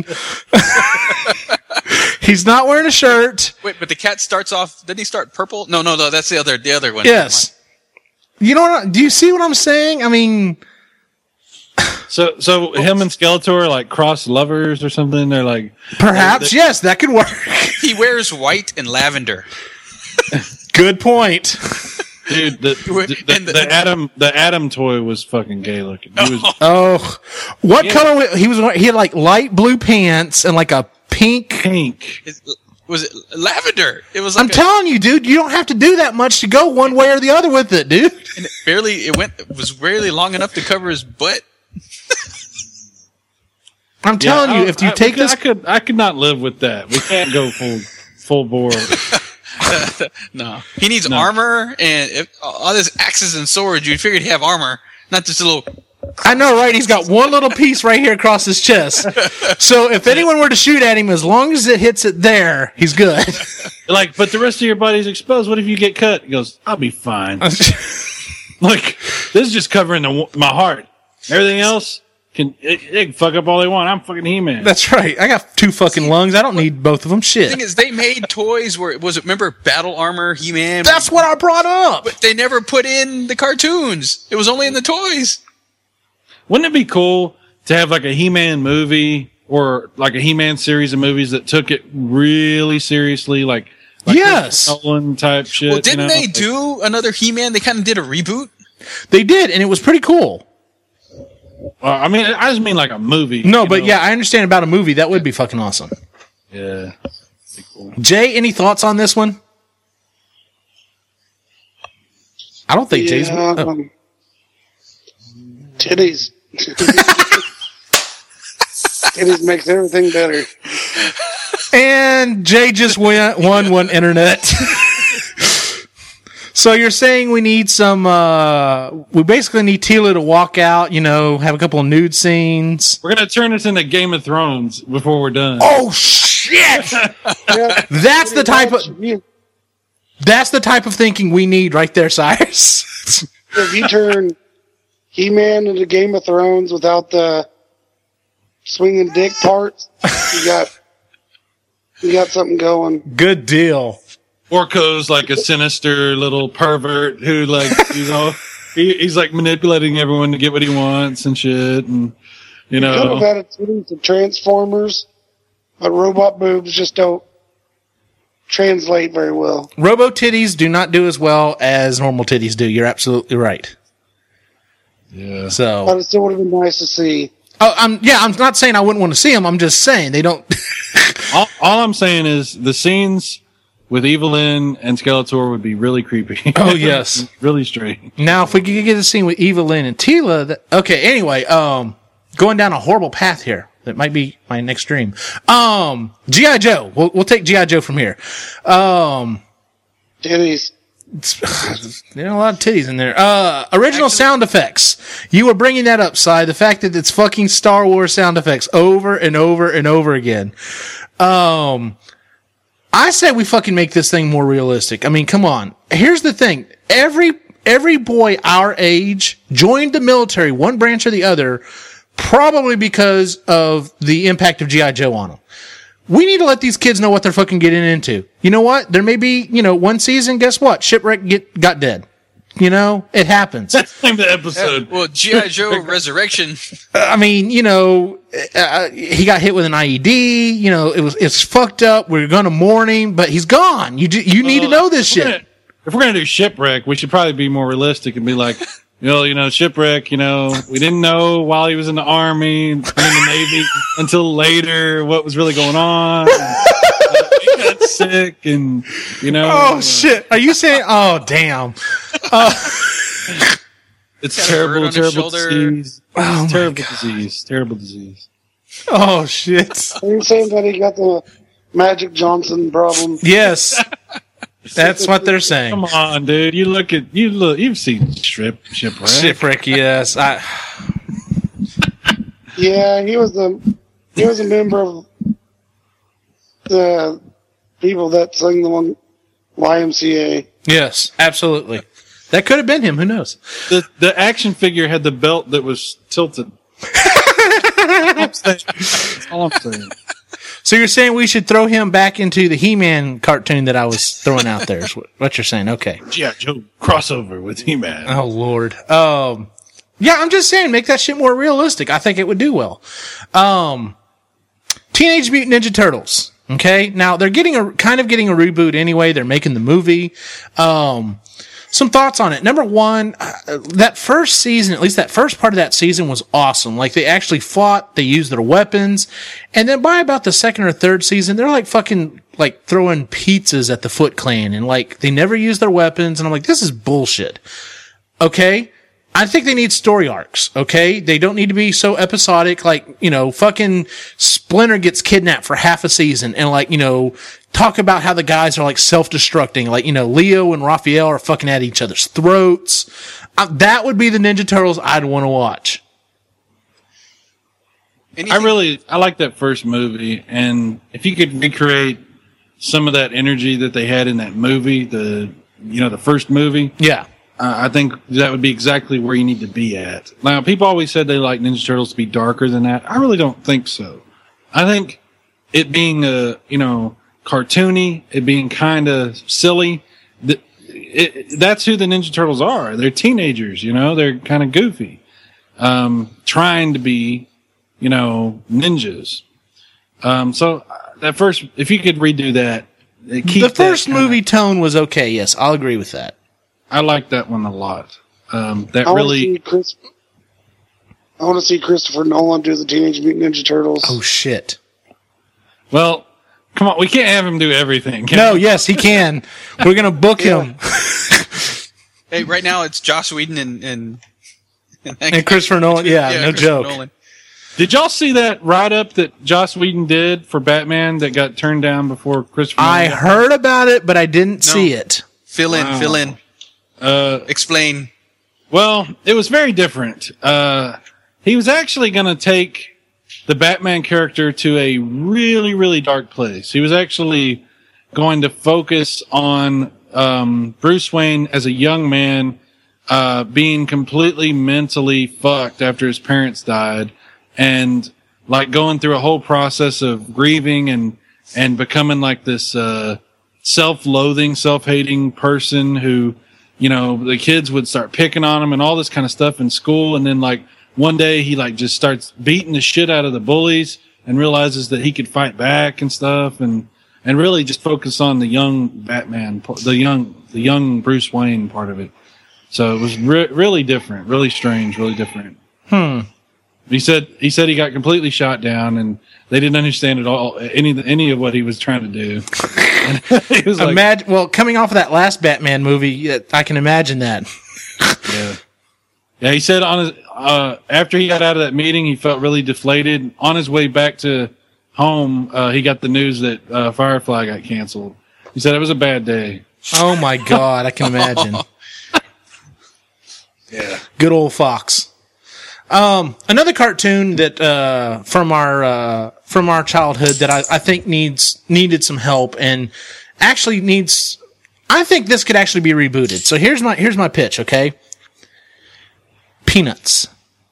he's not wearing a shirt. Wait, but the cat starts off. Didn't he start purple? No, no, no. That's the other, the other one. Yes. You know what? I- Do you see what I'm saying? I mean, So, so him and Skeletor are like cross lovers or something. They're like, perhaps, yes, that could work. He wears white and lavender. Good point. dude, the the, the, And the- the Adam the Adam toy was fucking gay looking. He was Oh, what color? wa- He was wearing- he had like light blue pants and like a pink. pink. Is- Was it lavender? It was like I'm a- telling you, dude, you don't have to do that much to go one way or the other with it, dude. and it barely. It went. It was barely long enough to cover his butt. I'm telling Yeah, you, I- if you I- take we could- this, I could I could not live with that. We can't go full full bore. No, he needs armor and if, all this axes and swords. You'd figure he'd have armor, not just a little. I know, right? He's got one little piece right here across his chest. So if anyone were to shoot at him, as long as it hits it there, he's good. Like, but the rest of your body's exposed. What if you get cut? He goes, I'll be fine. Like, this is just covering the, my heart. Everything else can it, they can fuck up all they want. I'm fucking He-Man. That's right. I got two fucking lungs. I don't need both of them. The thing Shit. is, they made toys where it was. Remember Battle Armor, He-Man. That's what I brought up. But they never put in the cartoons. It was only in the toys. wouldn't it be cool to have like a He-Man movie or like a He-Man series of movies that took it really seriously, like, like yes, Nolan type shit? Well, didn't you know? they like, do another He-Man? They kind of did a reboot. they did, and it was pretty cool. Uh, I mean, I just mean like a movie. No, but know? yeah, I understand about a movie. That would be fucking awesome. Yeah. Cool. Jay, any thoughts on this one? I don't think Yeah, Jay's. Oh. um, titties. Titties makes everything better. And Jay just won, won one internet. So you're saying we need some, uh, we basically need Tila to walk out, you know, have a couple of nude scenes. We're going to turn this into Game of Thrones before we're done. Oh, shit! Yeah, That's the type of, you, that's the type of thinking we need right there, Cyrus. if you turn He-Man into Game of Thrones without the swinging dick parts, you got you got something going. Good deal. Orko's like a sinister little pervert who, like, you know, he, he's like manipulating everyone to get what he wants and shit. And, you Could have know, had it to Transformers, but robot boobs just don't translate very well. Robo titties do not do as well as normal titties do. You're absolutely right. yeah. So, But it still would have been nice to see. oh, I'm yeah. I'm not saying I wouldn't want to see them. I'm just saying they don't. All, all I'm saying is the scenes with Evelyn and Skeletor would be really creepy. Oh, yes. Really strange. Now, if we could get a scene with Evelyn and Tila, that, okay. Anyway, um, going down a horrible path here. That might be my next dream. Um, G I Joe. We'll we'll take G I Joe from here. Um, Titties. there are a lot of titties in there. Uh, original sound effects. You were bringing that up, Si. The fact that it's fucking Star Wars sound effects over and over and over again. Um, I say we fucking make this thing more realistic. I mean, come on. Here's the thing. Every, every boy our age joined the military, one branch or the other, probably because of the impact of G I Joe on them. We need to let these kids know what they're fucking getting into. You know what? There may be, you know, one season, guess what? Shipwreck get, got dead. You know, it happens. That's the name of the episode. Well, G I Joe Resurrection. I mean, you know, uh, he got hit with an I E D. You know, it was it's fucked up. We're gonna mourn him, but he's gone. You do, you need to know this If we're shit. gonna- If we're going to do Shipwreck, we should probably be more realistic and be like, you know, you know, Shipwreck, you know, we didn't know while he was in the Army and in the Navy until later what was really going on. And, uh, he got sick and, you know. Oh uh, shit! Are you saying? Oh damn! It's Got a bird terrible, on his terrible shoulder. disease. Oh, my terrible disease. Terrible disease. Oh shit! Are you saying that he got the Magic Johnson problem? Yes, that's what they're saying. Come on, dude. You look at, you look, you've seen Ship, Shipwreck. Shipwreck. Yes, I. Yeah, he was the he was a member of the people that sang the one Y M C A. Yes, absolutely. That could have been him. Who knows? The, the action figure had the belt that was tilted. That's all I'm saying. So you're saying we should throw him back into the He-Man cartoon that I was throwing out there? Is what what you're saying? Okay. G I. Joe crossover with He-Man. Oh Lord. Um. Yeah, I'm just saying, make that shit more realistic. I think it would do well. Um, Teenage Mutant Ninja Turtles. Okay, now they're getting a kind of getting a reboot anyway. They're making the movie. Um, some thoughts on it. Number one, uh, that first season, at least that first part of that season, was awesome. Like they actually fought, they used their weapons, and then by about the second or third season, they're like fucking like throwing pizzas at the Foot Clan, and like they never use their weapons. And I'm like, this is bullshit. Okay. I think they need story arcs, okay? They don't need to be so episodic, like, you know, fucking Splinter gets kidnapped for half a season and, like, you know, talk about how the guys are, like, self-destructing. Like, you know, Leo and Raphael are fucking at each other's throats. Uh, that would be the Ninja Turtles I'd want to watch. Anything- I really, I like that first movie, and if you could recreate some of that energy that they had in that movie, the, you know, the first movie, Yeah. Uh, I think that would be exactly where you need to be at. Now, people always said they like Ninja Turtles to be darker than that. I really don't think so. I think it being, uh, you know, cartoony, it being kind of silly, that it, that's who the Ninja Turtles are. They're teenagers, you know, they're kind of goofy. Um, trying to be, you know, ninjas. Um, so that first, if you could redo that, keep The first that kinda, movie tone was okay. Yes, I'll agree with that. I like that one a lot. Um, that I want to really, see Chris. I want to see Christopher Nolan do the Teenage Mutant Ninja Turtles. Oh shit! well, come on, we can't have him do everything. Can No, we? yes, he can. We're gonna book him Hey, right now it's Joss Whedon and and, and, that guy. and Christopher Nolan. Yeah, no Christopher joke. Nolan. Did y'all see that write up that Joss Whedon did for Batman that got turned down before Christopher? I Nolan? heard about it, but I didn't No. see it. Fill in, Wow. fill in, Uh, explain. well, it was very different. Uh, he was actually going to take the Batman character to a really, really dark place. He was actually going to focus on um, Bruce Wayne as a young man uh, being completely mentally fucked after his parents died, and like going through a whole process of grieving and and becoming like this uh, self-loathing, self-hating person who, you know, the kids would start picking on him and all this kind of stuff in school, and then like one day he like just starts beating the shit out of the bullies and realizes that he could fight back and stuff, and and really just focus on the young Batman, the young the young Bruce Wayne part of it. So it was re- really different, really strange, really different. Hmm. He said he said he got completely shot down, and they didn't understand at all any any of what he was trying to do. And he was like, Imagine. Well, coming off of that last Batman movie, yeah, I can imagine that. yeah, yeah. He said on his uh, after he got out of that meeting, he felt really deflated. On his way back to home, uh, he got the news that uh, Firefly got canceled. He said it was a bad day. Oh my god, I can imagine. Yeah. Good old Fox. Um, another cartoon that uh, from our uh, from our childhood that I, I think needs needed some help and actually needs. I think this could actually be rebooted. So here's my here's my pitch. Okay, Peanuts.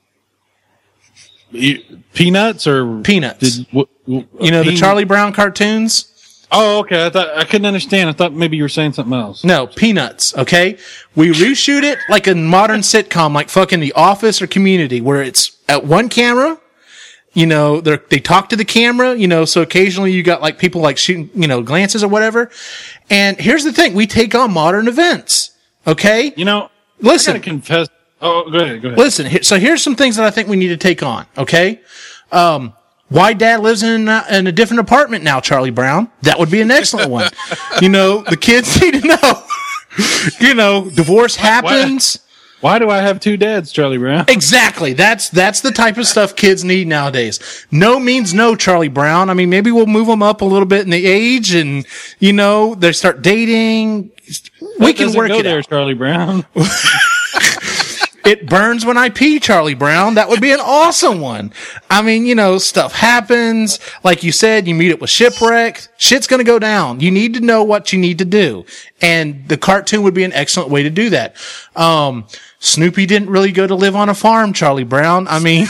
You, Peanuts or Peanuts. Did, w- w- You know the Pean- Charlie Brown cartoons. Oh, okay. I thought I couldn't understand. I thought maybe you were saying something else. No, Peanuts, okay? We reshoot it like a modern sitcom, like fucking The Office or Community, where it's at one camera, you know, they they talk to the camera, you know, so occasionally you got like people like shooting, you know, glances or whatever. And here's the thing, we take on modern events, okay? You know, Listen. I gotta confess. Oh, go ahead. Go ahead. Listen, here, so here's some things that I think we need to take on, okay? Um, why dad lives in a, in a different apartment now, Charlie Brown. That would be an excellent one. You know, the kids need to know. You know, divorce happens. Why do I have two dads, Charlie Brown? Exactly. That's that's the type of stuff kids need nowadays. No means no, Charlie Brown. I mean, maybe we'll move them up a little bit in the age, and you know, they start dating. We That can doesn't work go it there, out. Charlie Brown. It burns when I pee, Charlie Brown. That would be an awesome one. I mean, you know, stuff happens. Like you said, you meet it with shipwreck. Shit's going to go down. You need to know what you need to do. And the cartoon would be an excellent way to do that. Um, Snoopy didn't really go to live on a farm, Charlie Brown. I mean,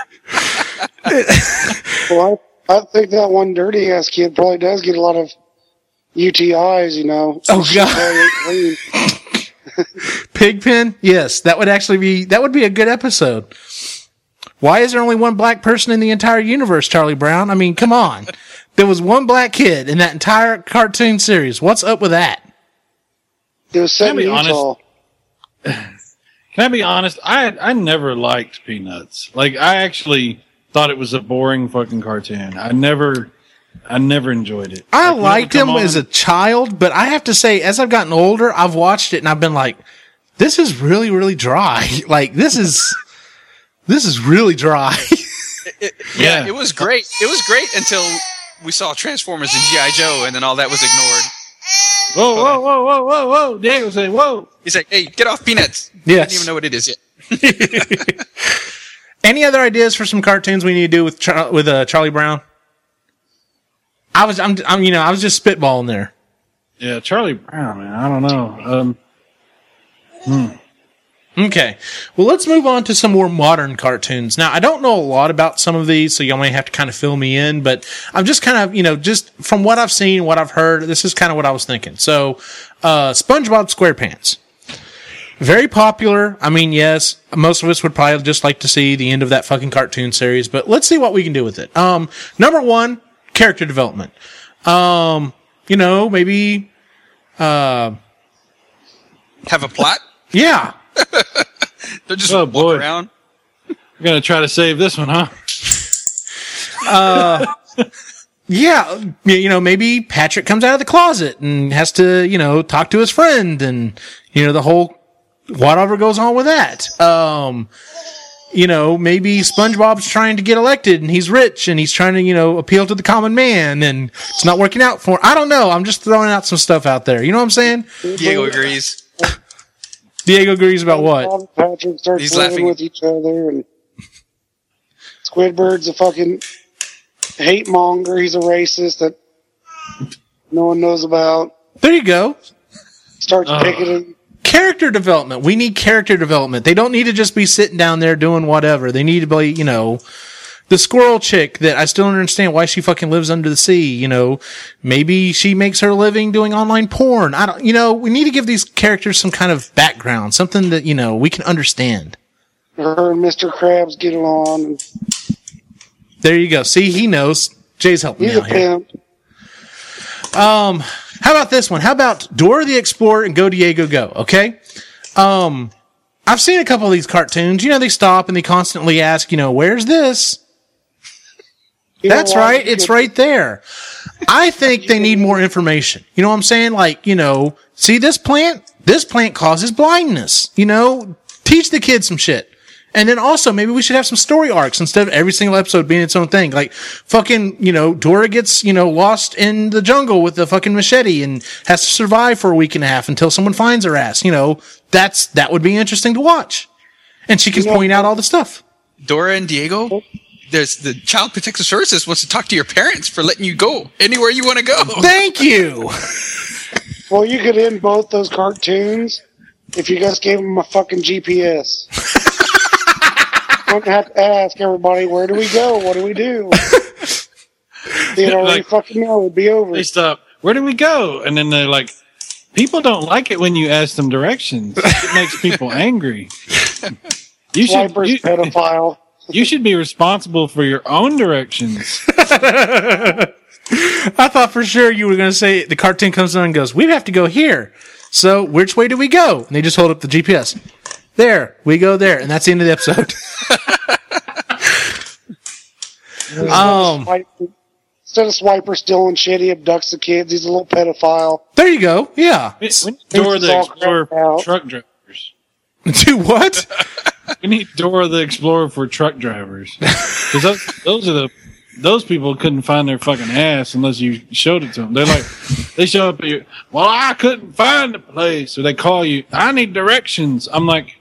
Well, I, I think that one dirty ass kid probably does get a lot of U T Is, you know. Oh, She God. probably ain't clean. Pigpen. Yes, that would actually be, that would be a good episode. Why is there only one black person in the entire universe, Charlie Brown? I mean, come on. There was one black kid in that entire cartoon series. What's up with that? It was set Can in I be Utah. Can I be honest? I I never liked Peanuts. Like, I actually thought it was a boring fucking cartoon. I never, I never enjoyed it. I Like, when it liked would come him as on- a child, but I have to say, as I've gotten older, I've watched it and I've been like, this is really, really dry. Like, this is, this is really dry. Yeah, Yeah. it was great. It was great until we saw Transformers and G I. Joe, and then all that was ignored. Whoa, whoa, whoa, whoa, whoa, whoa! Diego say, "Whoa!" He's like, "Hey, get off Peanuts." Yes. I didn't even know what it is yet. Any other ideas for some cartoons we need to do with Char- with uh, Charlie Brown? I was, I'm, I'm, you know, I was just spitballing there. Yeah, Charlie Brown, man. I don't know. Um, Okay. Well, let's move on to some more modern cartoons. Now, I don't know a lot about some of these, so y'all may have to kind of fill me in, but I'm just kind of, you know, just from what I've seen, what I've heard, this is kind of what I was thinking. So, uh, SpongeBob SquarePants. Very popular. I mean, yes, most of us would probably just like to see the end of that fucking cartoon series, but let's see what we can do with it. Um, number one, character development. Um, you know, maybe, uh, Have a plot? yeah. They'll just Oh, walk boy. around. We're gonna try to save this one, huh? Yeah, you know, maybe Patrick comes out of the closet and has to, you know, talk to his friend and, you know, the whole, whatever goes on with that. Um, you know, maybe SpongeBob's trying to get elected and he's rich and he's trying to, you know, appeal to the common man and it's not working out for him. I don't know. I'm just throwing out some stuff out there. You know what I'm saying? Diego agrees. Diego agrees about what? Bob and Patrick starts He's living laughing. with each other, and Squidward's a fucking hate monger. He's a racist that no one knows about. There you go. Starts Oh. picketing. Character development. We need character development. They don't need to just be sitting down there doing whatever. They need to be, you know, the squirrel chick that I still don't understand why she fucking lives under the sea. You know, maybe she makes her living doing online porn. I don't, you know, we need to give these characters some kind of background, something that, you know, we can understand. Her and Mister Krabs get along. And There you go. See, he knows. Jay's helping he's me a out here. pimp. Um, how about this one? How about Dora the Explorer and Go Diego Go? Okay. Um, I've seen a couple of these cartoons. You know, they stop and they constantly ask, you know, where's this? You know That's why? right. It's right there. I think they need more information. You know what I'm saying? Like, you know, see this plant? This plant causes blindness. You know, teach the kids some shit. And then also, maybe we should have some story arcs instead of every single episode being its own thing. Like, fucking, you know, Dora gets, you know, lost in the jungle with the fucking machete and has to survive for a week and a half until someone finds her ass. You know, that's, that would be interesting to watch. And she can You know- point out all the stuff. Dora and Diego, there's the Child Protective Services wants to talk to your parents for letting you go anywhere you want to go. Thank you. Well, you could end both those cartoons if you guys gave them a fucking G P S. Don't have to ask everybody, where do we go? What do we do? They'd already Like- fucking know. It'd be over. They stop. Where do we go? And then they're like, people don't like it when you ask them directions. It makes people angry. You should, Swiper's you, pedophile. you should be responsible for your own directions. I thought for sure you were going to say the cartoon comes on and goes, we have to go here. So which way do we go? And they just hold up the G P S. There, we go there. And that's the end of the episode. um, Swiper- Instead of Swiper stealing shit, he abducts the kids. He's a little pedophile. there you go. Yeah. We we need Dora It's the all Explorer cracked out. for truck drivers. Do what? We need Dora the Explorer for truck drivers. Because those, those are the those people couldn't find their fucking ass unless you showed it to them. They're like, they show up at you. Well, I couldn't find the place, or they call you. I need directions. I'm like,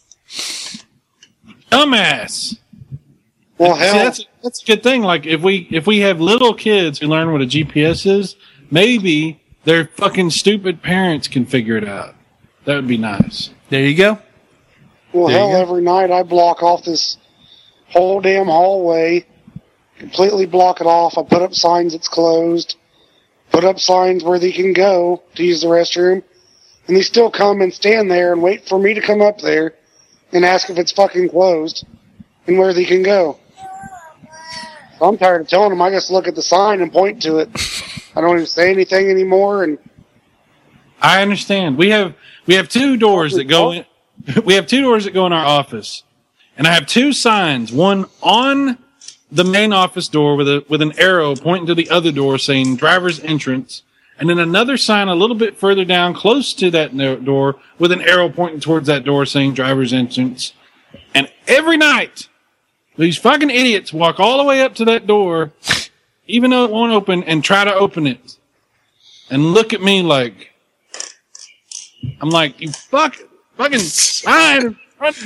dumbass. Well, See, hell, that's that's a good thing. Like if we if we have little kids who learn what a G P S is, maybe their fucking stupid parents can figure it out. That would be nice. There you go. well, there you hell, go. every night I block off this whole damn hallway, completely block it off. I put up signs it's closed, put up signs where they can go to use the restroom, and they still come and stand there and wait for me to come up there and ask if it's fucking closed and where they can go. So I'm tired of telling them. I just look at the sign and point to it. I don't even say anything anymore. And I understand. We have we have two doors that go in. We have two doors that go in our office, and I have two signs. One on the main office door with a with an arrow pointing to the other door saying "Driver's Entrance," and then another sign a little bit further down, close to that no- door, with an arrow pointing towards that door saying "Driver's Entrance." And every night, these fucking idiots walk all the way up to that door, even though it won't open, and try to open it, and look at me like. I'm like, you fuck, fucking sign.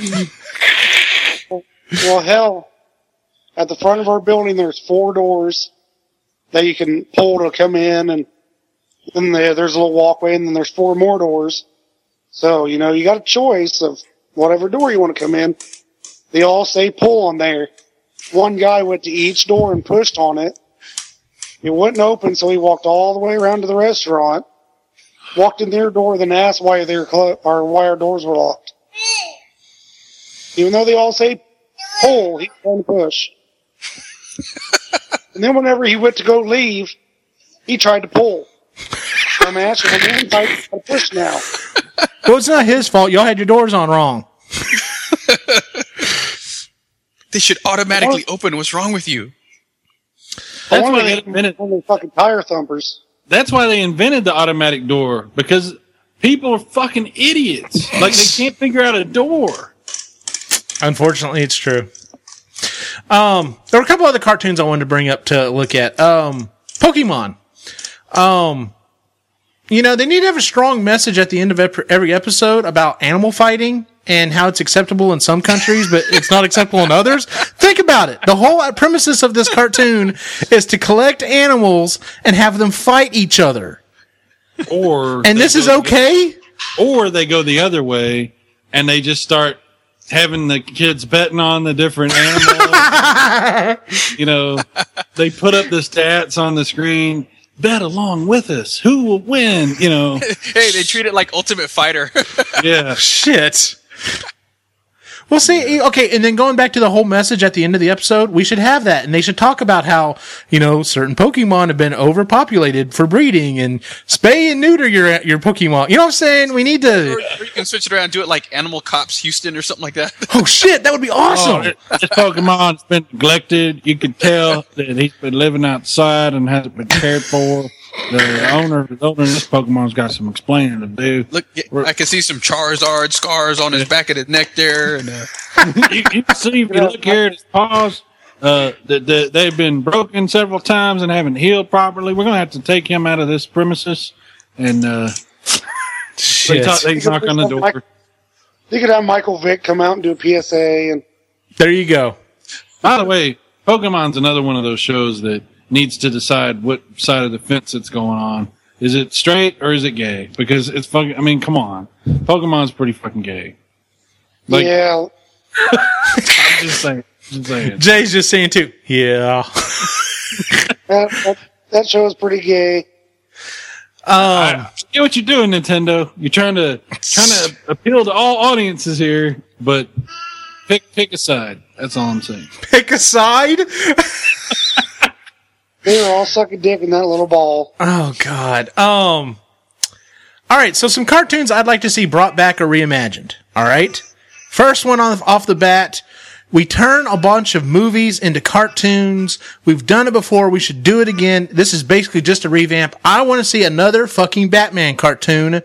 well, hell, at the front of our building, there's four doors that you can pull to come in, and then there, there's a little walkway, and then there's four more doors. So, you know, you got a choice of whatever door you want to come in. They all say pull on there. One guy went to each door and pushed on it. It wouldn't open, so he walked all the way around to the restaurant. walked in their door, then asked why they were clo- or why our doors were locked. Even though they all say pull, he's trying to push. And then whenever he went to go leave, he tried to pull. I'm asking him, man, trying to push now. Well, it's not his fault. Y'all had your doors on wrong. They should automatically open. What's wrong with you? That's I why wanted they to get invented. one of the fucking tire thumpers. That's why they invented the automatic door, because people are fucking idiots. Like they can't figure out a door. Unfortunately, it's true. Um, there were a couple other cartoons I wanted to bring up to look at. Um, Pokemon. Um, you know, they need to have a strong message at the end of every episode about animal fighting and how it's acceptable in some countries, but it's not acceptable in others. Think about it. The whole premises of this cartoon is to collect animals and have them fight each other. Or And they this is go- okay? Or they go the other way and they just start having the kids betting on the different animals. You know, they put up the stats on the screen. Bet along with us. Who will win? You know. Hey, they treat it like Ultimate Fighter. Yeah. Shit. Well, see, okay, and then going back to the whole message at the end of the episode, we should have that, and they should talk about how, you know, certain Pokemon have been overpopulated for breeding, and spay and neuter your your Pokemon. You know what I'm saying? We need or, to. or you can switch it around and do it like Animal Cops Houston or something like that. Oh shit, that would be Oh, awesome. this Pokemon's been neglected. You can tell that he's been living outside and hasn't been cared for. The owner, the owner of this Pokemon's got some explaining to do. Look, I can see some Charizard scars on his back of his neck there. And, uh, you, you can see if you look here at his paws, uh, that the, they've been broken several times and haven't healed properly. We're gonna have to take him out of this premises and uh, they, Shit. talk, they knock on the door. You could have Michael Vick come out and do a P S A, and There you go. By the way, Pokemon's another one of those shows that needs to decide what side of the fence it's going on. Is it straight or is it gay? Because it's fucking, I mean, come on. Pokemon's pretty fucking gay. Like, yeah, I'm just saying. Just saying. Jay's just saying too. Yeah. that, that, that show is pretty gay. Um, I get what you're doing, Nintendo. You're trying to trying to appeal to all audiences here, but pick pick a side. That's all I'm saying. pick a side. They were all sucking dick in that little ball. Oh God. Um. All right. So some cartoons I'd like to see brought back or reimagined. All right. First one on off the bat. We turn a bunch of movies into cartoons. We've done it before. We should do it again. This is basically just a revamp. I want to see another fucking Batman cartoon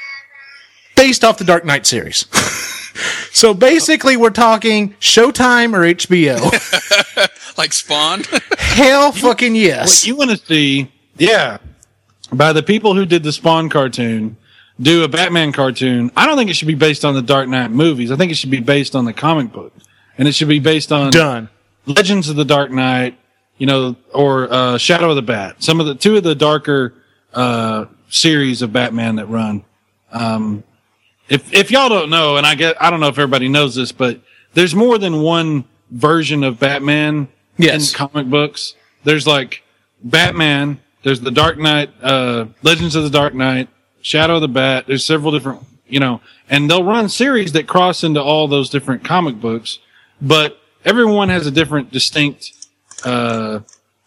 based off the Dark Knight series. So basically we're talking Showtime or H B O. like Spawn. Hell fucking yes. What you want to see, yeah, by the people who did the Spawn cartoon, do a Batman cartoon. I don't think it should be based on the Dark Knight movies. I think it should be based on the comic book. And it should be based on Done. Legends of the Dark Knight, you know, or uh, Shadow of the Bat. Some of the two of the darker uh, series of Batman that run. Um, if if y'all don't know, and I get, I don't know if everybody knows this, but there's more than one version of Batman Yes. in comic books. There's like Batman. There's the Dark Knight, uh, Legends of the Dark Knight, Shadow of the Bat. There's several different, you know, and they'll run series that cross into all those different comic books. But everyone has a different, distinct, uh,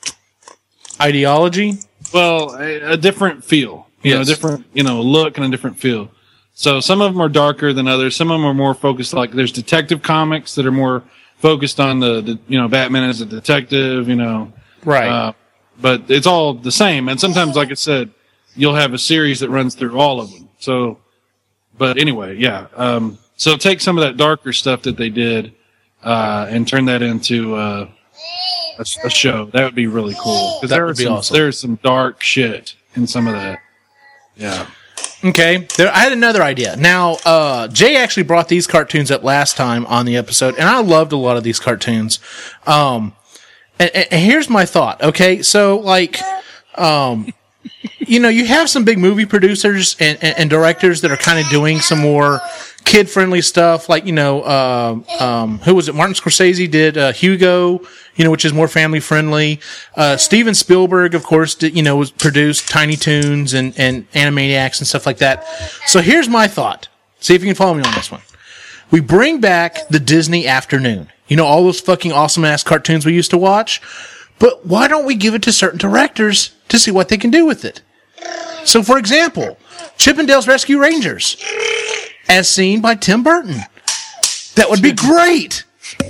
Ideology. well, a, a different feel, you know, Yes. a different, you know, look and a different feel. So some of them are darker than others. Some of them are more focused, like there's detective comics that are more focused on the, the you know, Batman as a detective, you know. Right. Uh, but it's all the same. And sometimes, like I said, you'll have a series that runs through all of them. So, but anyway, yeah. Um, so take some of that darker stuff that they did, uh, and turn that into, uh, a, a show. That would be really cool. Cause That there would was be some, awesome. there's some dark shit in some of that. Yeah. Okay, there, I had another idea. Now, uh, Jay actually brought these cartoons up last time on the episode, and I loved a lot of these cartoons. Um, and, and here's my thought. Okay, so like, um, you know, you have some big movie producers and, and, and directors that are kind of doing some more kid friendly stuff, like, you know, uh, um, who was it? Martin Scorsese did, uh, Hugo, you know, which is more family friendly. Uh, Steven Spielberg, of course, did, you know, was produced Tiny Toons and, and Animaniacs and stuff like that. So here's my thought. See if you can follow me on this one. We bring back the Disney afternoon. You know, all those fucking awesome ass cartoons we used to watch. But why don't we give it to certain directors to see what they can do with it? So, for example, Chippendales Rescue Rangers, as seen by Tim Burton. That would be great.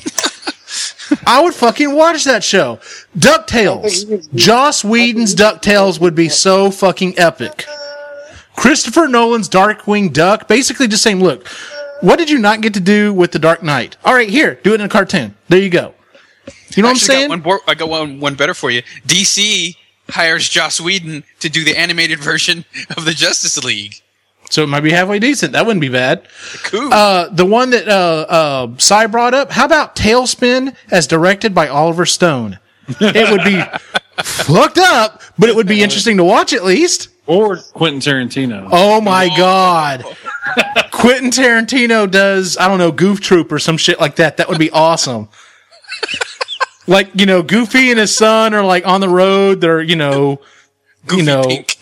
I would fucking watch that show. DuckTales. Joss Whedon's DuckTales would be so fucking epic. Christopher Nolan's Darkwing Duck, basically just saying, look, what did you not get to do with The Dark Knight? All right, here, do it in a cartoon. There you go. You know what I'm saying? Got one more, I got one, one better for you. D C hires Joss Whedon to do the animated version of the Justice League. So it might be halfway decent. That wouldn't be bad. Cool. Uh, the one that uh, uh, Cy brought up, how about Tailspin as directed by Oliver Stone? It would be fucked up, but it would be interesting to watch at least. Or Quentin Tarantino. Oh my God. Quentin Tarantino does, I don't know, Goof Troop or some shit like that. That would be awesome. Like, you know, Goofy and his son are like on the road. They're, you know, Goofy you know, Pink.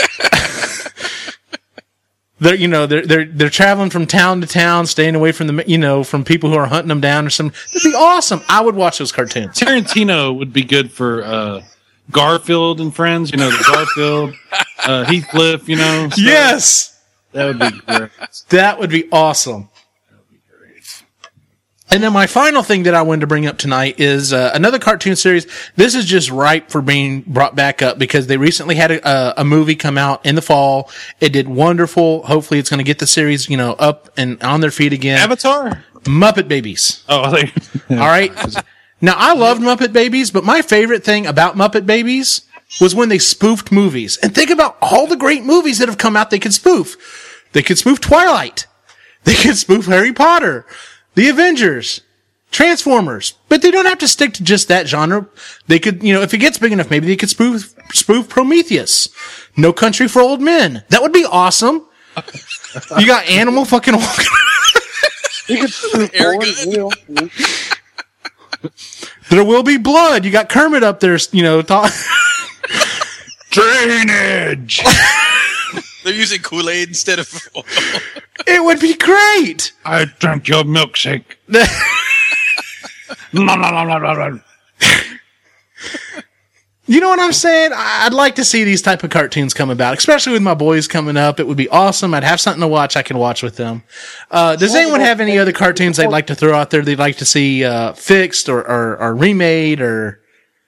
they're, you know, they're, they're, they're traveling from town to town, staying away from the, you know, from people who are hunting them down or something. That'd be awesome. I would watch those cartoons. Tarantino would be good for uh, Garfield and Friends. You know, the Garfield, uh, Heathcliff, you know. Stuff. Yes. That would be great. That would be awesome. And then my final thing that I wanted to bring up tonight is uh, another cartoon series. This is just ripe for being brought back up because they recently had a, a movie come out in the fall. It did wonderful. Hopefully it's going to get the series, you know, up and on their feet again. Avatar? Muppet Babies. Oh, they, All right. Now, I loved Muppet Babies, but my favorite thing about Muppet Babies was when they spoofed movies. And think about all the great movies that have come out they could spoof. They could spoof Twilight. They could spoof Harry Potter. The Avengers, Transformers, but they don't have to stick to just that genre. They could, you know, if it gets big enough, maybe they could spoof, spoof Prometheus. No Country for Old Men. That would be awesome. You got Animal fucking walking. You could spoof Boy, Will. There Will Be Blood. You got Kermit up there, you know, talk. Drainage! They're using Kool-Aid instead of oil. It would be great. I drank your milkshake. Nom, nom, nom, nom, nom, nom. You know what I'm saying? I'd like to see these type of cartoons come about, especially with my boys coming up. It would be awesome. I'd have something to watch I can watch with them. Uh, does anyone have any other cartoons they'd like to throw out there they'd like to see uh, fixed or, or, or remade or...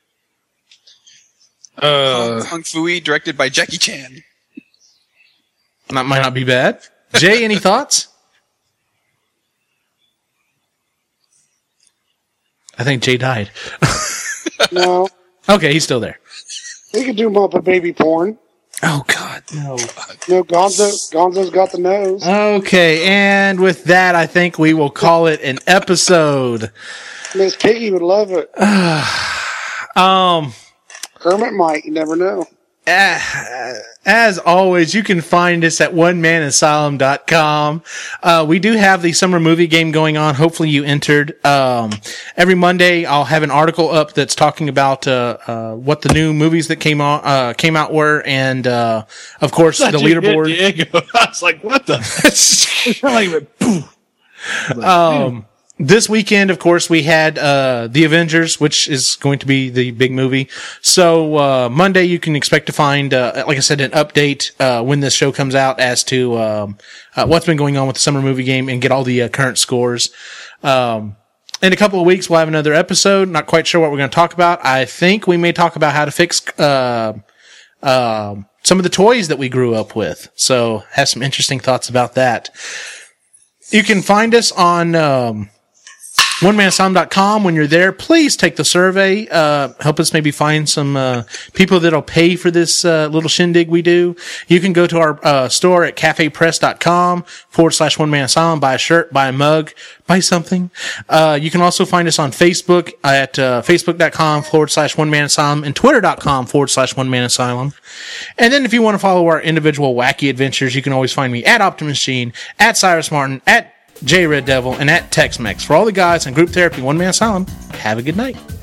Uh, Kung Fu directed by Jackie Chan. That might not be bad. Jay, any thoughts? I think Jay died. No. Okay, he's still there. We could do Muppet Baby porn. Oh, God, no. No, Gonzo, Gonzo's got the nose. Okay, and with that, I think we will call it an episode. Miss Piggy would love it. Um... Kermit might. You never know. As always, you can find us at one man asylum dot com. Uh, we do have the summer movie game going on. Hopefully you entered. Um, every Monday I'll have an article up that's talking about, uh, uh, what the new movies that came on, uh, came out were. And, uh, of course, the leaderboard. Diego. I was like, what the? like, poof. Um, this weekend, of course, we had, uh, The Avengers, which is going to be the big movie. So, uh, Monday you can expect to find, uh, like I said, an update, uh, when this show comes out as to, um, uh, what's been going on with the summer movie game and get all the uh, current scores. Um, in a couple of weeks, we'll have another episode. Not quite sure what we're going to talk about. I think we may talk about how to fix, uh, uh, some of the toys that we grew up with. So, have some interesting thoughts about that. You can find us on, um, one man asylum dot com. When you're there, please take the survey. Uh, help us maybe find some, uh, people that'll pay for this, uh, little shindig we do. You can go to our, uh, store at cafe press dot com forward slash one man asylum, buy a shirt, buy a mug, buy something. Uh, you can also find us on Facebook at, uh, facebook dot com forward slash one man asylum and twitter dot com forward slash one man asylum. And then if you want to follow our individual wacky adventures, you can always find me at Optimus Gene, at Cyrus Martin, at J Red Devil, and at Tex-Mex. For all the guys on Group Therapy One Man Asylum, have a good night.